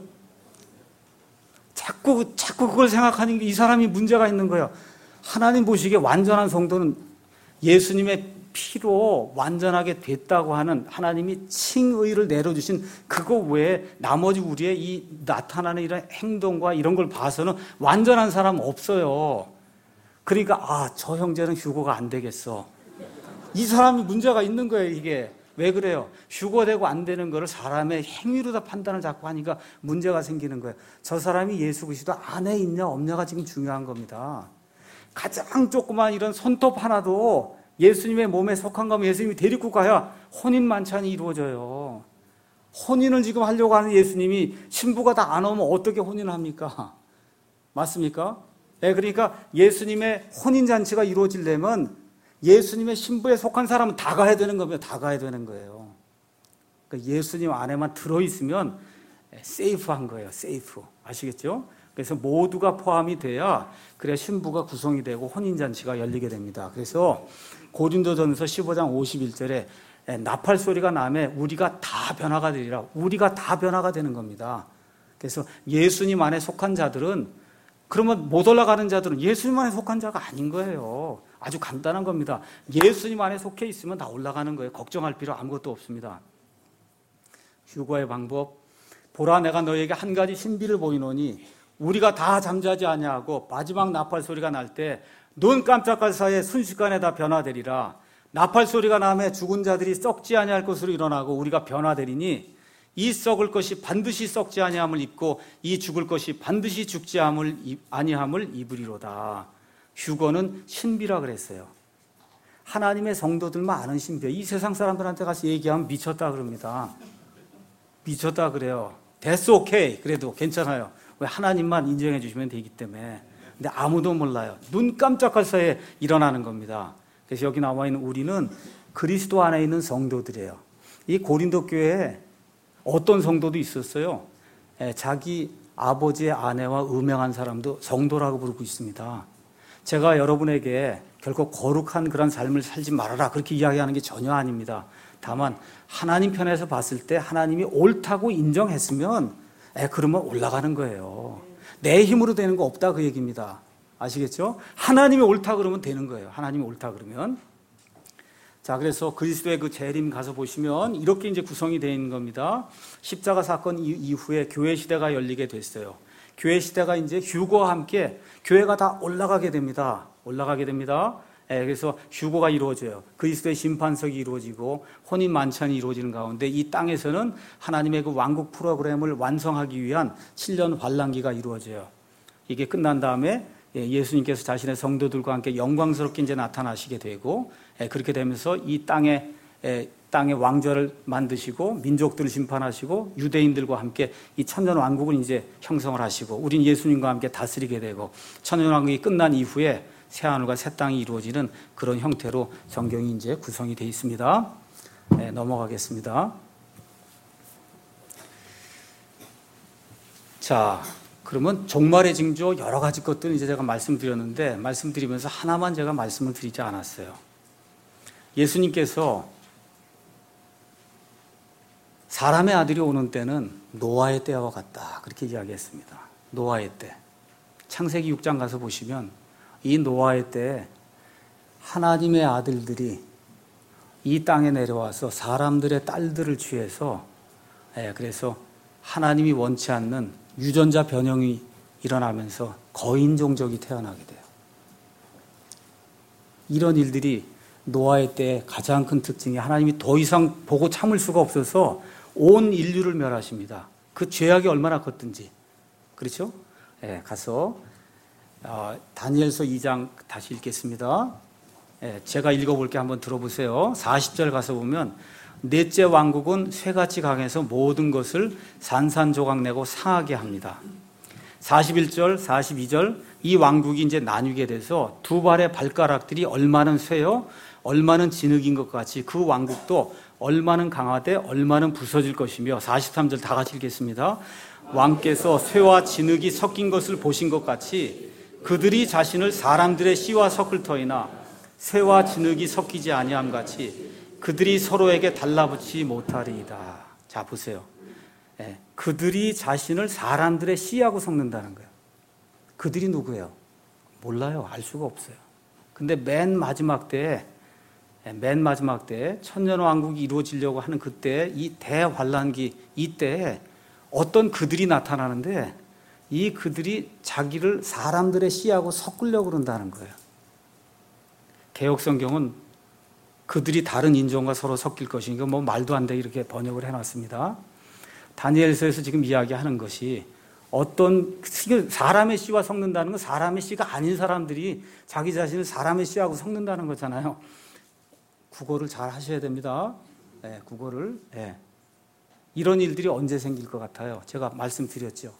자꾸, 자꾸 그걸 생각하는 게 이 사람이 문제가 있는 거예요. 하나님 보시기에 완전한 성도는 예수님의 피로 완전하게 됐다고 하는 하나님이 칭의를 내려주신 그거 외에 나머지 우리의 이 나타나는 이런 행동과 이런 걸 봐서는 완전한 사람 없어요. 그러니까, 아, 저 형제는 휴거가 안 되겠어. 이 사람이 문제가 있는 거예요, 이게. 왜 그래요? 휴거되고 안 되는 거를 사람의 행위로 다 판단을 자꾸 하니까 문제가 생기는 거예요. 저 사람이 예수 그리스도 안에 있냐 없냐가 지금 중요한 겁니다. 가장 조그만 이런 손톱 하나도 예수님의 몸에 속한 거면 예수님이 데리고 가야 혼인 만찬이 이루어져요. 혼인을 지금 하려고 하는 예수님이 신부가 다 안 오면 어떻게 혼인을 합니까? 맞습니까? 네, 그러니까 예수님의 혼인잔치가 이루어지려면 예수님의 신부에 속한 사람은 다 가야 되는 겁니다. 다 가야 되는 거예요. 그러니까 예수님 안에만 들어있으면 세이프한 거예요. 세이프. 아시겠죠? 그래서 모두가 포함이 돼야 그래야 신부가 구성이 되고 혼인잔치가 열리게 됩니다. 그래서 고린도전서 십오 장 오십일 절에 나팔 소리가 나매 우리가 다 변화가 되리라. 우리가 다 변화가 되는 겁니다. 그래서 예수님 안에 속한 자들은, 그러면 못 올라가는 자들은 예수님 안에 속한 자가 아닌 거예요. 아주 간단한 겁니다. 예수님 안에 속해 있으면 다 올라가는 거예요. 걱정할 필요 아무것도 없습니다. 휴거의 방법. 보라, 내가 너에게 한 가지 신비를 보이노니 우리가 다 잠자지 아니하고 마지막 나팔 소리가 날 때 눈 깜짝할 사이에 순식간에 다 변화되리라. 나팔 소리가 나매 죽은 자들이 썩지 아니할 것으로 일어나고 우리가 변화되리니 이 썩을 것이 반드시 썩지 아니함을 입고 이 죽을 것이 반드시 죽지 아니함을 입으리로다. 휴거는 신비라 그랬어요. 하나님의 성도들만 아는 신비예요. 이 세상 사람들한테 가서 얘기하면 미쳤다 그럽니다. 미쳤다 그래요. That's okay. 그래도 괜찮아요. 왜? 하나님만 인정해 주시면 되기 때문에. 근데 아무도 몰라요. 눈 깜짝할 사이에 일어나는 겁니다. 그래서 여기 나와 있는 우리는 그리스도 안에 있는 성도들이에요. 이 고린도 교회에 어떤 성도도 있었어요. 자기 아버지의 아내와 음행한 사람도 성도라고 부르고 있습니다. 제가 여러분에게 결코 거룩한 그런 삶을 살지 말아라 그렇게 이야기하는 게 전혀 아닙니다. 다만 하나님 편에서 봤을 때 하나님이 옳다고 인정했으면 에, 그러면 올라가는 거예요. 내 힘으로 되는 거 없다 그 얘기입니다. 아시겠죠? 하나님이 옳다 그러면 되는 거예요. 하나님이 옳다 그러면. 자, 그래서 그리스도의 그 재림 가서 보시면 이렇게 이제 구성이 되어 있는 겁니다. 십자가 사건 이후에 교회 시대가 열리게 됐어요. 교회 시대가 이제 휴거와 함께 교회가 다 올라가게 됩니다. 올라가게 됩니다. 예, 그래서 휴거가 이루어져요. 그리스도의 심판석이 이루어지고 혼인 만찬이 이루어지는 가운데 이 땅에서는 하나님의 그 왕국 프로그램을 완성하기 위한 칠 년 환란기가 이루어져요. 이게 끝난 다음에 예수님께서 자신의 성도들과 함께 영광스럽게 이제 나타나시게 되고, 그렇게 되면서 이 땅에 땅의 왕좌를 만드시고 민족들을 심판하시고 유대인들과 함께 이 천년 왕국을 이제 형성을 하시고 우린 예수님과 함께 다스리게 되고 천년 왕국이 끝난 이후에 새 하늘과 새 땅이 이루어지는 그런 형태로 성경이 이제 구성이 되어 있습니다. 네, 넘어가겠습니다. 자, 그러면 종말의 징조 여러 가지 것들은 이제 제가 말씀드렸는데 말씀드리면서 하나만 제가 말씀을 드리지 않았어요. 예수님께서 사람의 아들이 오는 때는 노아의 때와 같다 그렇게 이야기했습니다. 노아의 때. 창세기 육 장 가서 보시면 이 노아의 때 하나님의 아들들이 이 땅에 내려와서 사람들의 딸들을 취해서, 예, 그래서 하나님이 원치 않는 유전자 변형이 일어나면서 거인 종족이 태어나게 돼요. 이런 일들이 노아의 때 가장 큰 특징이 하나님이 더 이상 보고 참을 수가 없어서 온 인류를 멸하십니다. 그 죄악이 얼마나 컸든지. 그렇죠? 예, 가서 어, 다니엘서 이 장 다시 읽겠습니다. 예, 제가 읽어볼게 한번 들어보세요. 사십 절 가서 보면 넷째 왕국은 쇠같이 강해서 모든 것을 산산조각 내고 상하게 합니다. 사십일 절, 사십이 절 이 왕국이 이제 나뉘게 돼서 두 발의 발가락들이 얼마는 쇠요, 얼마는 진흙인 것 같이 그 왕국도 얼마는 강하되 얼마는 부서질 것이며 사십삼 절 다 같이 읽겠습니다. 왕께서 쇠와 진흙이 섞인 것을 보신 것 같이 그들이 자신을 사람들의 씨와 섞을 터이나 쇠와 진흙이 섞이지 아니함 같이 그들이 서로에게 달라붙지 못하리이다. 자, 보세요. 예, 그들이 자신을 사람들의 씨하고 섞는다는 거예요. 그들이 누구예요? 몰라요. 알 수가 없어요. 근데 맨 마지막 때에 맨 마지막 때에 천년왕국이 이루어지려고 하는 그때 이 대환란기 이때에 어떤 그들이 나타나는데 이 그들이 자기를 사람들의 씨하고 섞으려고 그런다는 거예요. 개역성경은 그들이 다른 인종과 서로 섞일 것이니까 뭐 말도 안 되게 이렇게 번역을 해놨습니다. 다니엘서에서 지금 이야기하는 것이 어떤 사람의 씨와 섞는다는 건 사람의 씨가 아닌 사람들이 자기 자신을 사람의 씨하고 섞는다는 거잖아요. 국어를 잘 하셔야 됩니다. 네, 국어를. 네. 이런 일들이 언제 생길 것 같아요? 제가 말씀드렸죠.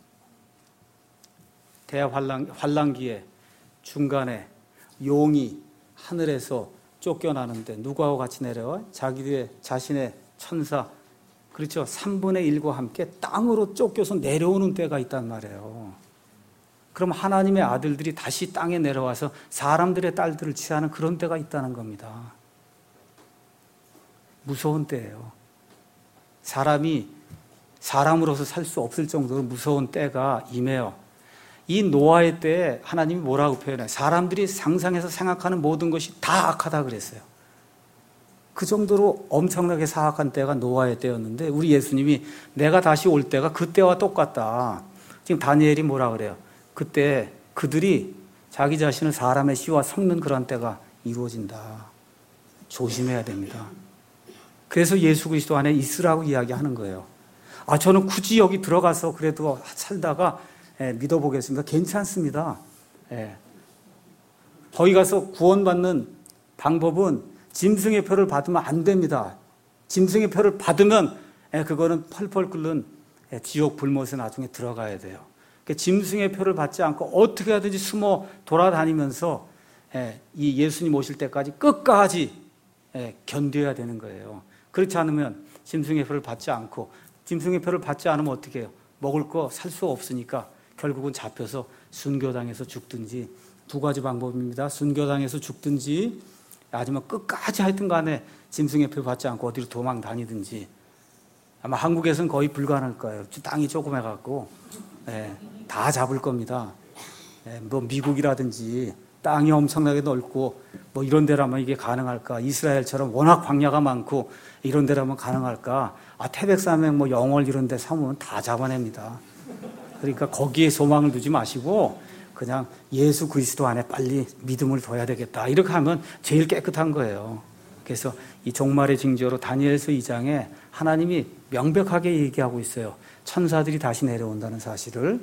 대환란, 환란기에 중간에 용이 하늘에서 쫓겨나는데 누구하고 같이 내려와? 자기의 자신의 천사, 그렇죠. 삼분의 일과 함께 땅으로 쫓겨서 내려오는 때가 있단 말이에요. 그럼 하나님의 아들들이 다시 땅에 내려와서 사람들의 딸들을 취하는 그런 때가 있다는 겁니다. 무서운 때예요. 사람이 사람으로서 살 수 없을 정도로 무서운 때가 임해요. 이 노아의 때에 하나님이 뭐라고 표현해요? 사람들이 상상해서 생각하는 모든 것이 다 악하다 그랬어요. 그 정도로 엄청나게 사악한 때가 노아의 때였는데 우리 예수님이 내가 다시 올 때가 그때와 똑같다. 지금 다니엘이 뭐라 그래요? 그때 그들이 자기 자신을 사람의 씨와 섞는 그런 때가 이루어진다. 조심해야 됩니다. 그래서 예수 그리스도 안에 있으라고 이야기하는 거예요. 아, 저는 굳이 여기 들어가서 그래도 살다가 예, 믿어보겠습니다. 괜찮습니다. 예. 거기 가서 구원받는 방법은 짐승의 표를 받으면 안 됩니다. 짐승의 표를 받으면 예, 그거는 펄펄 끓는 예, 지옥 불못에 나중에 들어가야 돼요. 그러니까 짐승의 표를 받지 않고 어떻게 하든지 숨어 돌아다니면서 예, 이 예수님 오실 때까지 끝까지 예, 견뎌야 되는 거예요. 그렇지 않으면 짐승의 표를 받지 않고 짐승의 표를 받지 않으면 어떻게 해요? 먹을 거 살 수 없으니까 결국은 잡혀서 순교당해서 죽든지 두 가지 방법입니다. 순교당해서 죽든지 아니면 끝까지 하여튼 간에 짐승의 표 받지 않고 어디로 도망 다니든지 아마 한국에서는 거의 불가능할 거예요. 땅이 조그매갖고 예, 다 잡을 겁니다. 예, 뭐 미국이라든지 땅이 엄청나게 넓고 뭐 이런 데라면 이게 가능할까? 이스라엘처럼 워낙 광야가 많고 이런 데라면 가능할까? 아, 태백산맥 뭐 영월 이런 데 삼으면 다 잡아냅니다. 그러니까 거기에 소망을 두지 마시고 그냥 예수 그리스도 안에 빨리 믿음을 둬야 되겠다. 이렇게 하면 제일 깨끗한 거예요. 그래서 이 종말의 징조로 다니엘서 이 장에 하나님이 명백하게 얘기하고 있어요. 천사들이 다시 내려온다는 사실을.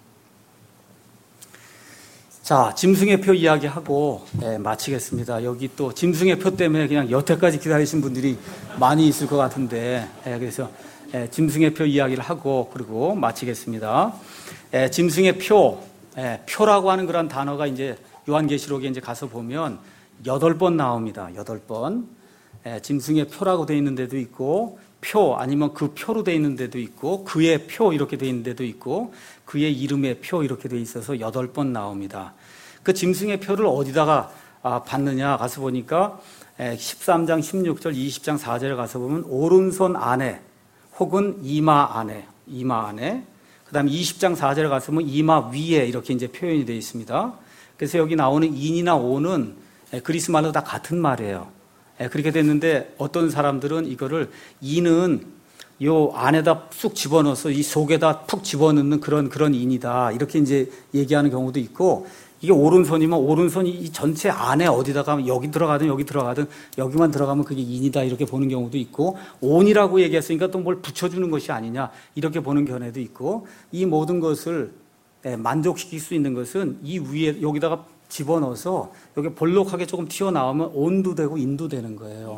자, 짐승의 표 이야기하고 네, 마치겠습니다. 여기 또 짐승의 표 때문에 그냥 여태까지 기다리신 분들이 많이 있을 것 같은데 네, 그래서 네, 짐승의 표 이야기를 하고 그리고 마치겠습니다. 네, 짐승의 표, 네, 표라고 하는 그런 단어가 이제 요한계시록에 이제 가서 보면 여덟 번 나옵니다. 여덟 번. 네, 짐승의 표라고 돼 있는 데도 있고 표 아니면 그 표로 돼 있는 데도 있고 그의 표 이렇게 돼 있는 데도 있고 그의 이름의 표 이렇게 돼 있어서 여덟 번 나옵니다. 그 짐승의 표를 어디다가 받느냐 가서 보니까 십삼 장 십육 절 이십 장 사 절에 가서 보면 오른손 안에 혹은 이마 안에 이마 안에 그다음에 이십 장 사 절에 가서 보면 이마 위에 이렇게 이제 표현이 되어 있습니다. 그래서 여기 나오는 인이나 오는 그리스 말로 다 같은 말이에요. 그렇게 됐는데 어떤 사람들은 이거를 인은 요 안에다 쑥 집어넣어서 이 속에다 푹 집어넣는 그런 그런 인이다 이렇게 이제 얘기하는 경우도 있고 이게 오른손이면 오른손이 이 전체 안에 어디다가 여기 들어가든 여기 들어가든 여기만 들어가면 그게 인이다 이렇게 보는 경우도 있고 온이라고 얘기했으니까 또 뭘 붙여주는 것이 아니냐 이렇게 보는 견해도 있고 이 모든 것을 만족시킬 수 있는 것은 이 위에 여기다가 집어넣어서 여기 볼록하게 조금 튀어나오면 온도 되고 인도 되는 거예요.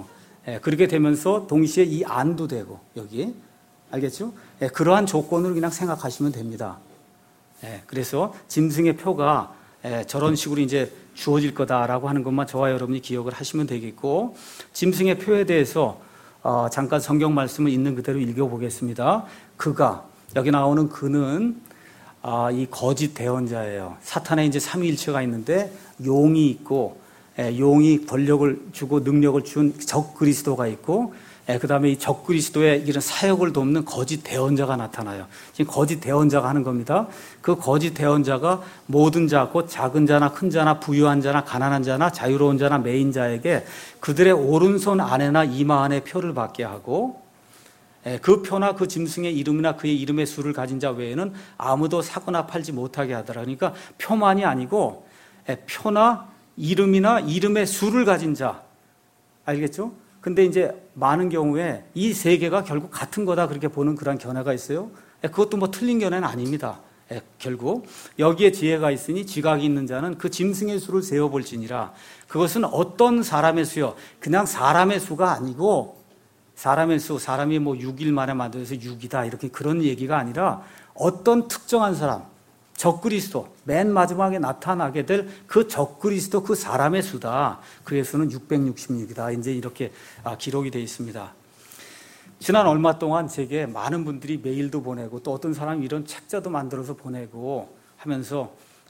예, 그렇게 되면서 동시에 이 안도 되고 여기 알겠죠? 예, 그러한 조건을 그냥 생각하시면 됩니다. 예, 그래서 짐승의 표가 예, 저런 식으로 이제 주어질 거다라고 하는 것만 저와 여러분이 기억을 하시면 되겠고, 짐승의 표에 대해서 어, 잠깐 성경 말씀을 있는 그대로 읽어보겠습니다. 그가, 여기 나오는 그는 아, 이 거짓 대언자예요. 사탄의 이제 삼위일체가 있는데 용이 있고, 예, 용이 권력을 주고 능력을 준 적 그리스도가 있고, 예, 그 다음에 이 적 그리스도의 이런 사역을 돕는 거짓 대언자가 나타나요. 지금 거짓 대언자가 하는 겁니다. 그 거짓 대언자가 모든 자, 곧 작은 자나 큰 자나 부유한 자나 가난한 자나 자유로운 자나 매인 자에게 그들의 오른손 안에나 이마 안에 표를 받게 하고, 예, 그 표나 그 짐승의 이름이나 그의 이름의 수를 가진 자 외에는 아무도 사거나 팔지 못하게 하더라. 그러니까 표만이 아니고 예, 표나 이름이나 이름의 수를 가진 자, 알겠죠? 근데 이제 많은 경우에 이 세 개가 결국 같은 거다 그렇게 보는 그런 견해가 있어요. 그것도 뭐 틀린 견해는 아닙니다. 결국 여기에 지혜가 있으니 지각이 있는 자는 그 짐승의 수를 세어볼지니라. 그것은 어떤 사람의 수요? 그냥 사람의 수가 아니고 사람의 수, 사람이 뭐 육 일 만에 만들어서 육이다 이렇게 그런 얘기가 아니라 어떤 특정한 사람, 적그리스도, 맨 마지막에 나타나게 될 그 적그리스도 그 사람의 수다. 그의 수는 육백육십육이다. 이제 이렇게 기록이 되어 있습니다. 지난 얼마 동안 제게 많은 분들이 메일도 보내고 또 어떤 사람이 이런 책자도 만들어서 보내고 하면서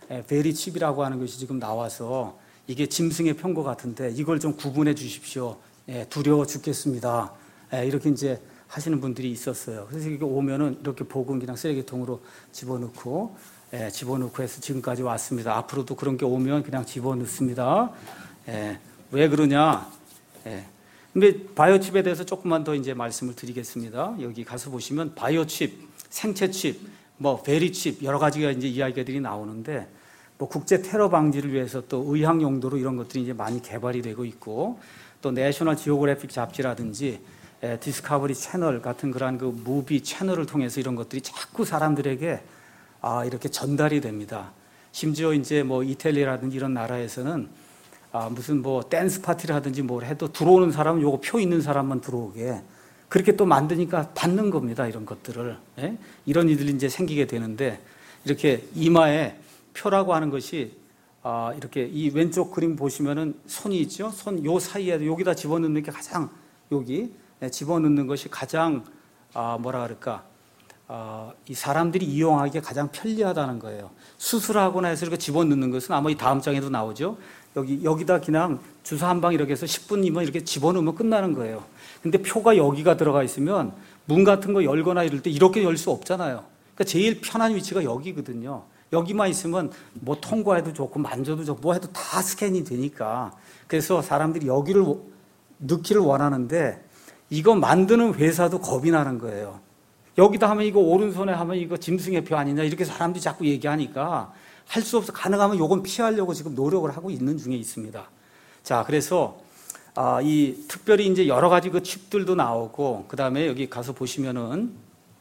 베리칩이라고 하는 것이 지금 나와서 이게 짐승의 표인 것 같은데 이걸 좀 구분해 주십시오. 두려워 죽겠습니다. 이렇게 이제 하시는 분들이 있었어요. 그래서 이게 오면은 이렇게 보고 그냥 쓰레기통으로 집어넣고 예, 집어넣고 해서 지금까지 왔습니다. 앞으로도 그런 게 오면 그냥 집어넣습니다. 예, 왜 그러냐? 예. 근데 바이오칩에 대해서 조금만 더 이제 말씀을 드리겠습니다. 여기 가서 보시면 바이오칩, 생체칩, 뭐 베리칩 여러 가지가 이제 이야기들이 나오는데 뭐 국제 테러 방지를 위해서 또 의학 용도로 이런 것들이 이제 많이 개발이 되고 있고 또 내셔널 지오그래픽 잡지라든지 예, 디스커버리 채널 같은 그런 그 무비 채널을 통해서 이런 것들이 자꾸 사람들에게 아, 이렇게 전달이 됩니다. 심지어 이제 뭐 이탈리아라든지 이런 나라에서는 아, 무슨 뭐 댄스 파티를 하든지 뭘 해도 들어오는 사람은 요거 표 있는 사람만 들어오게 그렇게 또 만드니까 받는 겁니다. 이런 것들을. 예? 이런 일들이 이제 생기게 되는데 이렇게 이마에 표라고 하는 것이 아, 이렇게 이 왼쪽 그림 보시면은 손이 있죠. 손 요 사이에 여기다 집어넣는 게 가장 여기 예, 집어넣는 것이 가장 아, 뭐라 그럴까? 어, 이 사람들이 이용하기에 가장 편리하다는 거예요. 수술하거나 해서 이렇게 집어넣는 것은 아마 이 다음 장에도 나오죠. 여기, 여기다 그냥 주사 한 방 이렇게 해서 십 분이면 이렇게 집어넣으면 끝나는 거예요. 근데 표가 여기가 들어가 있으면 문 같은 거 열거나 이럴 때 이렇게 열 수 없잖아요. 그러니까 제일 편한 위치가 여기거든요. 여기만 있으면 뭐 통과해도 좋고 만져도 좋고 뭐 해도 다 스캔이 되니까. 그래서 사람들이 여기를 넣기를 원하는데 이거 만드는 회사도 겁이 나는 거예요. 여기다 하면 이거 오른손에 하면 이거 짐승의 표 아니냐 이렇게 사람들이 자꾸 얘기하니까 할 수 없어. 가능하면 요건 피하려고 지금 노력을 하고 있는 중에 있습니다. 자, 그래서 아, 이 특별히 이제 여러 가지 그 칩들도 나오고 그 다음에 여기 가서 보시면은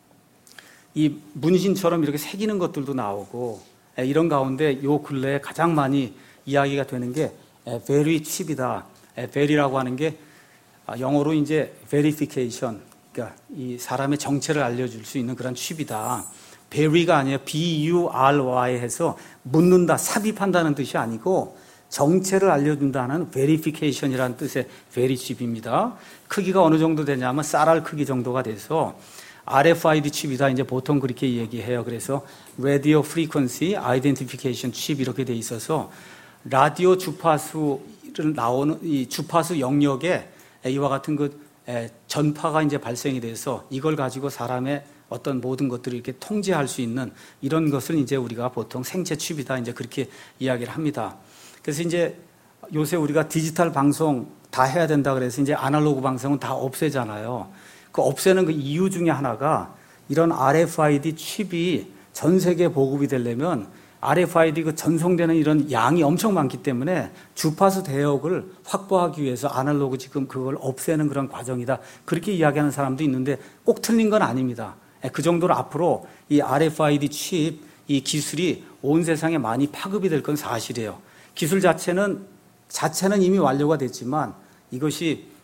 이 문신처럼 이렇게 새기는 것들도 나오고 이런 가운데 요 근래에 가장 많이 이야기가 되는 게 베리 칩이다. 베리라고 하는 게 영어로 이제 verification. 그러니까 이 사람의 정체를 알려줄 수 있는 그런 칩이다. 베리가 아니에요. 비 유 알 와이 해서 묻는다, 삽입한다는 뜻이 아니고 정체를 알려준다는 verification이라는 뜻의 베리 칩입니다. 크기가 어느 정도 되냐면 쌀알 크기 정도가 돼서 알에프아이디 칩이다. 이제 보통 그렇게 얘기해요. 그래서 Radio Frequency Identification 칩 이렇게 돼 있어서 라디오 주파수를 나오는 이 주파수 영역에 이와 같은 그 전파가 이제 발생이 돼서 이걸 가지고 사람의 어떤 모든 것들을 이렇게 통제할 수 있는 이런 것을 이제 우리가 보통 생체 칩이다 이제 그렇게 이야기를 합니다. 그래서 이제 요새 우리가 디지털 방송 다 해야 된다 그래서 이제 아날로그 방송은 다 없애잖아요. 그 없애는 그 이유 중에 하나가 이런 알에프아이디 칩이 전 세계에 보급이 되려면 알에프아이디 그 전송되는 이런 양이 엄청 많기 때문에 주파수 대역을 확보하기 위해서 아날로그 지금 그걸 없애는 그런 과정이다. 그렇게 이야기하는 사람도 있는데 꼭 틀린 건 아닙니다. 그 정도로 앞으로 이 알에프아이디 칩, 이 기술이 온 세상에 많이 파급이 될 건 사실이에요. 기술 자체는, 자체는 이미 완료가 됐지만 이것이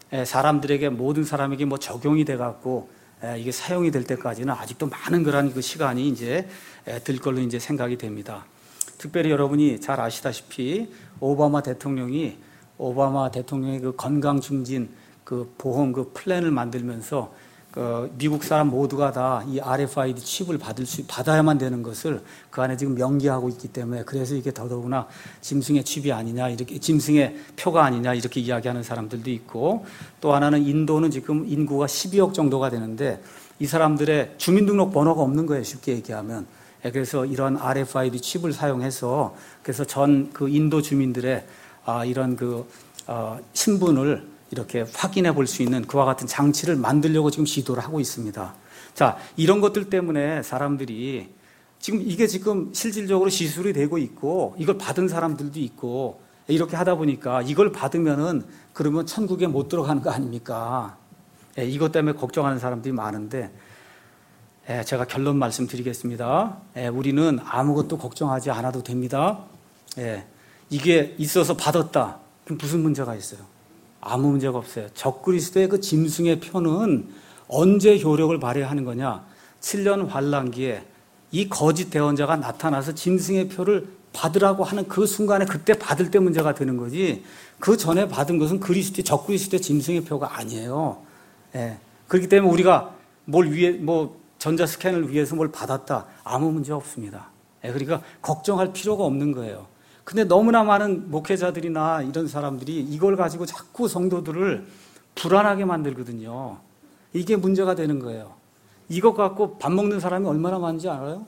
사람들에게 모든 사람에게 뭐 적용이 돼 갖고 이게 사용이 될 때까지는 아직도 많은 그런 그 시간이 이제 들 걸로 이제 생각이 됩니다. 특별히 여러분이 잘 아시다시피 오바마 대통령이 오바마 대통령의 그 건강 증진 그 보험 그 플랜을 만들면서 그 미국 사람 모두가 다 이 알에프아이디 칩을 받을 수 받아야만 되는 것을 그 안에 지금 명기하고 있기 때문에 그래서 이게 더더구나 짐승의 칩이 아니냐 이렇게 짐승의 표가 아니냐 이렇게 이야기하는 사람들도 있고 또 하나는 인도는 지금 인구가 십이억 정도가 되는데 이 사람들의 주민등록 번호가 없는 거예요. 쉽게 얘기하면. 그래서 이런 알에프아이디 칩을 사용해서 그래서 전 그 인도 주민들의 아 이런 그 어 신분을 이렇게 확인해 볼 수 있는 그와 같은 장치를 만들려고 지금 시도를 하고 있습니다. 자, 이런 것들 때문에 사람들이 지금 이게 지금 실질적으로 시술이 되고 있고 이걸 받은 사람들도 있고 이렇게 하다 보니까 이걸 받으면은 그러면 천국에 못 들어가는 거 아닙니까? 예, 이것 때문에 걱정하는 사람들이 많은데 예, 제가 결론 말씀드리겠습니다. 예, 우리는 아무것도 걱정하지 않아도 됩니다. 예, 이게 있어서 받았다. 그럼 무슨 문제가 있어요? 아무 문제가 없어요. 적그리스도의 그 짐승의 표는 언제 효력을 발휘하는 거냐? 칠 년 환란기에 이 거짓 대언자가 나타나서 짐승의 표를 받으라고 하는 그 순간에 그때 받을 때 문제가 되는 거지 그 전에 받은 것은 그리스도의 적그리스도의 짐승의 표가 아니에요. 예. 그렇기 때문에 우리가 뭘 위해 뭐 전자 스캔을 위해서 뭘 받았다 아무 문제 없습니다. 예. 그러니까 걱정할 필요가 없는 거예요. 근데 너무나 많은 목회자들이나 이런 사람들이 이걸 가지고 자꾸 성도들을 불안하게 만들거든요. 이게 문제가 되는 거예요. 이것 갖고 밥 먹는 사람이 얼마나 많은지 알아요?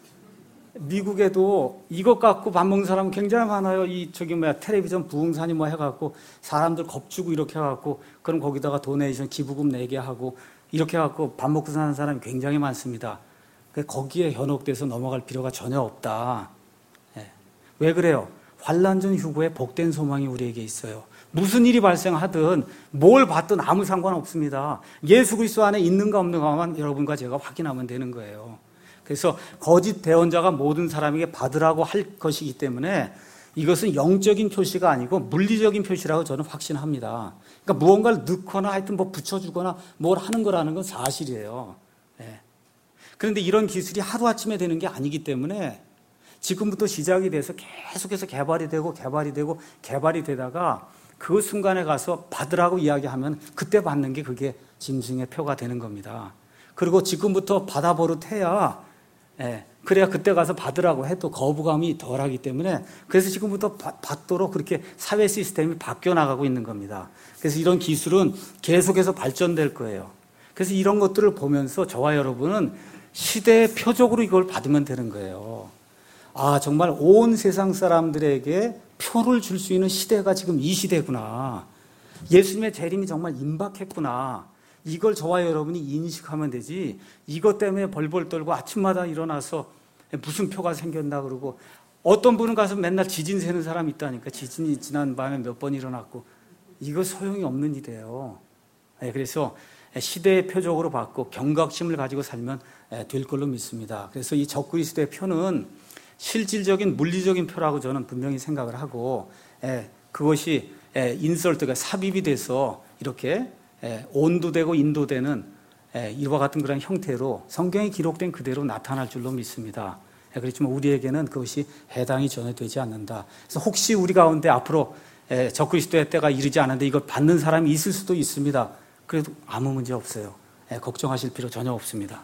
미국에도 이것 갖고 밥 먹는 사람은 굉장히 많아요. 이 저기 뭐야 텔레비전 부흥산이 뭐 해갖고 사람들 겁주고 이렇게 해갖고 그럼 거기다가 도네이션 기부금 내게 하고 이렇게 해갖고 밥 먹고 사는 사람이 굉장히 많습니다. 거기에 현혹돼서 넘어갈 필요가 전혀 없다. 왜 그래요? 환난전 휴거에 복된 소망이 우리에게 있어요. 무슨 일이 발생하든 뭘 받든 아무 상관없습니다. 예수 그리스도 안에 있는가 없는가만 여러분과 제가 확인하면 되는 거예요. 그래서 거짓 대언자가 모든 사람에게 받으라고 할 것이기 때문에 이것은 영적인 표시가 아니고 물리적인 표시라고 저는 확신합니다. 그러니까 무언가를 넣거나 하여튼 뭐 붙여주거나 뭘 하는 거라는 건 사실이에요. 네. 그런데 이런 기술이 하루아침에 되는 게 아니기 때문에 지금부터 시작이 돼서 계속해서 개발이 되고 개발이 되고 개발이 되다가 그 순간에 가서 받으라고 이야기하면 그때 받는 게 그게 짐승의 표가 되는 겁니다. 그리고 지금부터 받아버릇해야 예, 그래야 그때 가서 받으라고 해도 거부감이 덜하기 때문에 그래서 지금부터 받, 받도록 그렇게 사회 시스템이 바뀌어 나가고 있는 겁니다. 그래서 이런 기술은 계속해서 발전될 거예요. 그래서 이런 것들을 보면서 저와 여러분은 시대의 표적으로 이걸 받으면 되는 거예요. 아, 정말 온 세상 사람들에게 표를 줄 수 있는 시대가 지금 이 시대구나. 예수님의 재림이 정말 임박했구나. 이걸 저와 여러분이 인식하면 되지. 이것 때문에 벌벌 떨고 아침마다 일어나서 무슨 표가 생겼나 그러고 어떤 분은 가서 맨날 지진 세는 사람이 있다니까. 지진이 지난 밤에 몇 번 일어났고 이거 소용이 없는 일이에요. 그래서 시대의 표적으로 받고 경각심을 가지고 살면 될 걸로 믿습니다. 그래서 이 적그리스도의 표는 실질적인 물리적인 표라고 저는 분명히 생각을 하고 에, 그것이 에, 인설트가 삽입이 돼서 이렇게 에, 온도되고 인도되는 에, 이와 같은 그런 형태로 성경에 기록된 그대로 나타날 줄로 믿습니다. 에, 그렇지만 우리에게는 그것이 해당이 전혀 되지 않는다. 그래서 혹시 우리 가운데 앞으로 에, 적그리스도의 때가 이르지 않은데 이걸 받는 사람이 있을 수도 있습니다. 그래도 아무 문제 없어요. 에, 걱정하실 필요 전혀 없습니다.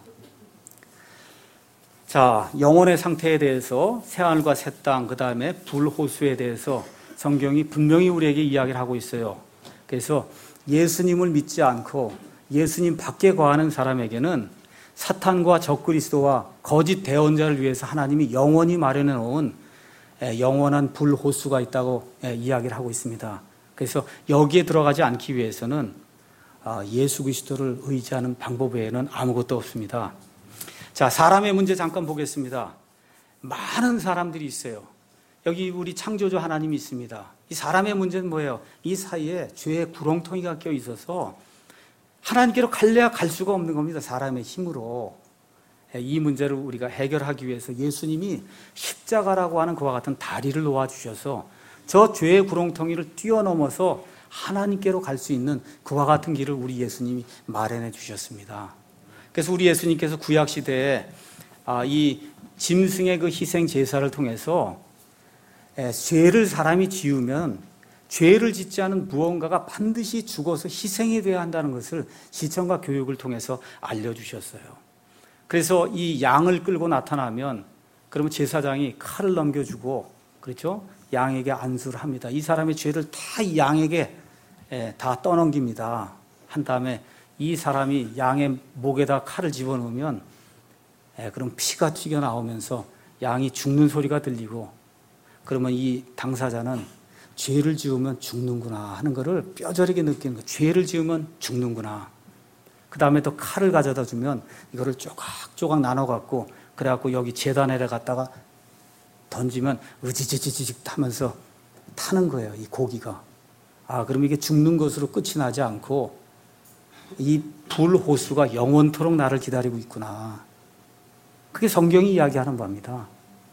자, 영혼의 상태에 대해서 새하늘과 새 땅, 그 다음에 불호수에 대해서 성경이 분명히 우리에게 이야기를 하고 있어요. 그래서 예수님을 믿지 않고 예수님 밖에 거하는 사람에게는 사탄과 적그리스도와 거짓 대언자를 위해서 하나님이 영원히 마련해 놓은 영원한 불호수가 있다고 이야기를 하고 있습니다. 그래서 여기에 들어가지 않기 위해서는 예수 그리스도를 의지하는 방법 외에는 아무것도 없습니다. 자, 사람의 문제 잠깐 보겠습니다. 많은 사람들이 있어요. 여기 우리 창조주 하나님이 있습니다. 이 사람의 문제는 뭐예요? 이 사이에 죄의 구렁텅이가 껴 있어서 하나님께로 갈래야 갈 수가 없는 겁니다. 사람의 힘으로. 이 문제를 우리가 해결하기 위해서 예수님이 십자가라고 하는 그와 같은 다리를 놓아주셔서 저 죄의 구렁텅이를 뛰어넘어서 하나님께로 갈 수 있는 그와 같은 길을 우리 예수님이 마련해 주셨습니다. 그래서 우리 예수님께서 구약 시대에 이 짐승의 그 희생 제사를 통해서 죄를 사람이 지으면 죄를 짓지 않은 무언가가 반드시 죽어서 희생이 되어야 한다는 것을 시청과 교육을 통해서 알려주셨어요. 그래서 이 양을 끌고 나타나면 그러면 제사장이 칼을 넘겨주고, 그렇죠? 양에게 안수를 합니다. 이 사람의 죄를 다 이 양에게 다 떠넘깁니다. 한 다음에 이 사람이 양의 목에다 칼을 집어넣으면 그럼 피가 튀겨나오면서 양이 죽는 소리가 들리고, 그러면 이 당사자는 죄를 지으면 죽는구나 하는 것을 뼈저리게 느끼는 거예요. 죄를 지으면 죽는구나. 그 다음에 또 칼을 가져다 주면 이거를 조각조각 나눠갖고, 그래갖고 여기 재단에다 갖다가 던지면 으지지지직 하면서 타는 거예요, 이 고기가. 아, 그럼 이게 죽는 것으로 끝이 나지 않고 이 불호수가 영원토록 나를 기다리고 있구나. 그게 성경이 이야기하는 바입니다.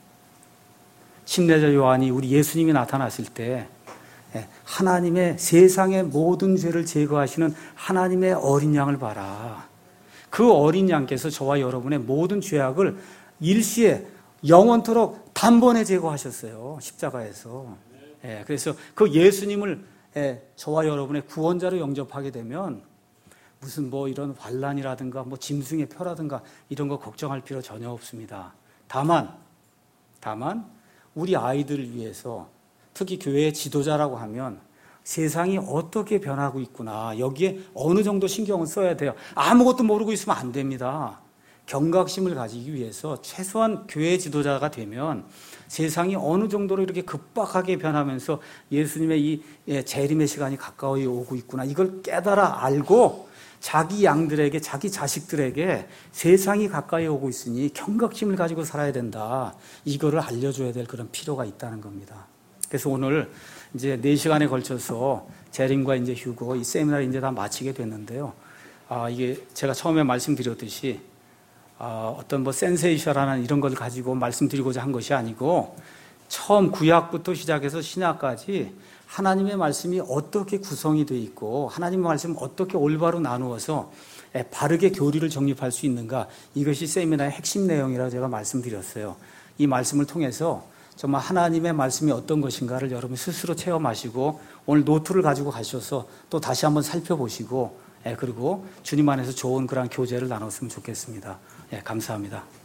침례자 요한이 우리 예수님이 나타났을 때 하나님의 세상의 모든 죄를 제거하시는 하나님의 어린 양을 봐라. 그 어린 양께서 저와 여러분의 모든 죄악을 일시에 영원토록 단번에 제거하셨어요. 십자가에서. 예, 그래서 그 예수님을 예, 저와 여러분의 구원자로 영접하게 되면 무슨 뭐 이런 환난이라든가 뭐 짐승의 표라든가 이런 거 걱정할 필요 전혀 없습니다. 다만, 다만 우리 아이들을 위해서 특히 교회의 지도자라고 하면 세상이 어떻게 변하고 있구나, 여기에 어느 정도 신경을 써야 돼요. 아무것도 모르고 있으면 안 됩니다. 경각심을 가지기 위해서 최소한 교회 지도자가 되면 세상이 어느 정도로 이렇게 급박하게 변하면서 예수님의 이 재림의 시간이 가까이 오고 있구나, 이걸 깨달아 알고 자기 양들에게, 자기 자식들에게 세상이 가까이 오고 있으니 경각심을 가지고 살아야 된다, 이거를 알려줘야 될 그런 필요가 있다는 겁니다. 그래서 오늘 이제 네 시간에 걸쳐서 재림과 이제 휴거 이 세미나를 이제 다 마치게 됐는데요. 아, 이게 제가 처음에 말씀드렸듯이 아, 어떤 뭐 센세이션하는 이런 걸 가지고 말씀드리고자 한 것이 아니고, 처음 구약부터 시작해서 신약까지 하나님의 말씀이 어떻게 구성이 되어 있고 하나님의 말씀을 어떻게 올바로 나누어서 바르게 교리를 정립할 수 있는가, 이것이 세미나의 핵심 내용이라고 제가 말씀드렸어요. 이 말씀을 통해서 정말 하나님의 말씀이 어떤 것인가를 여러분 스스로 체험하시고 오늘 노트를 가지고 가셔서 또 다시 한번 살펴보시고, 그리고 주님 안에서 좋은 그런 교제를 나눴으면 좋겠습니다. 예, 감사합니다.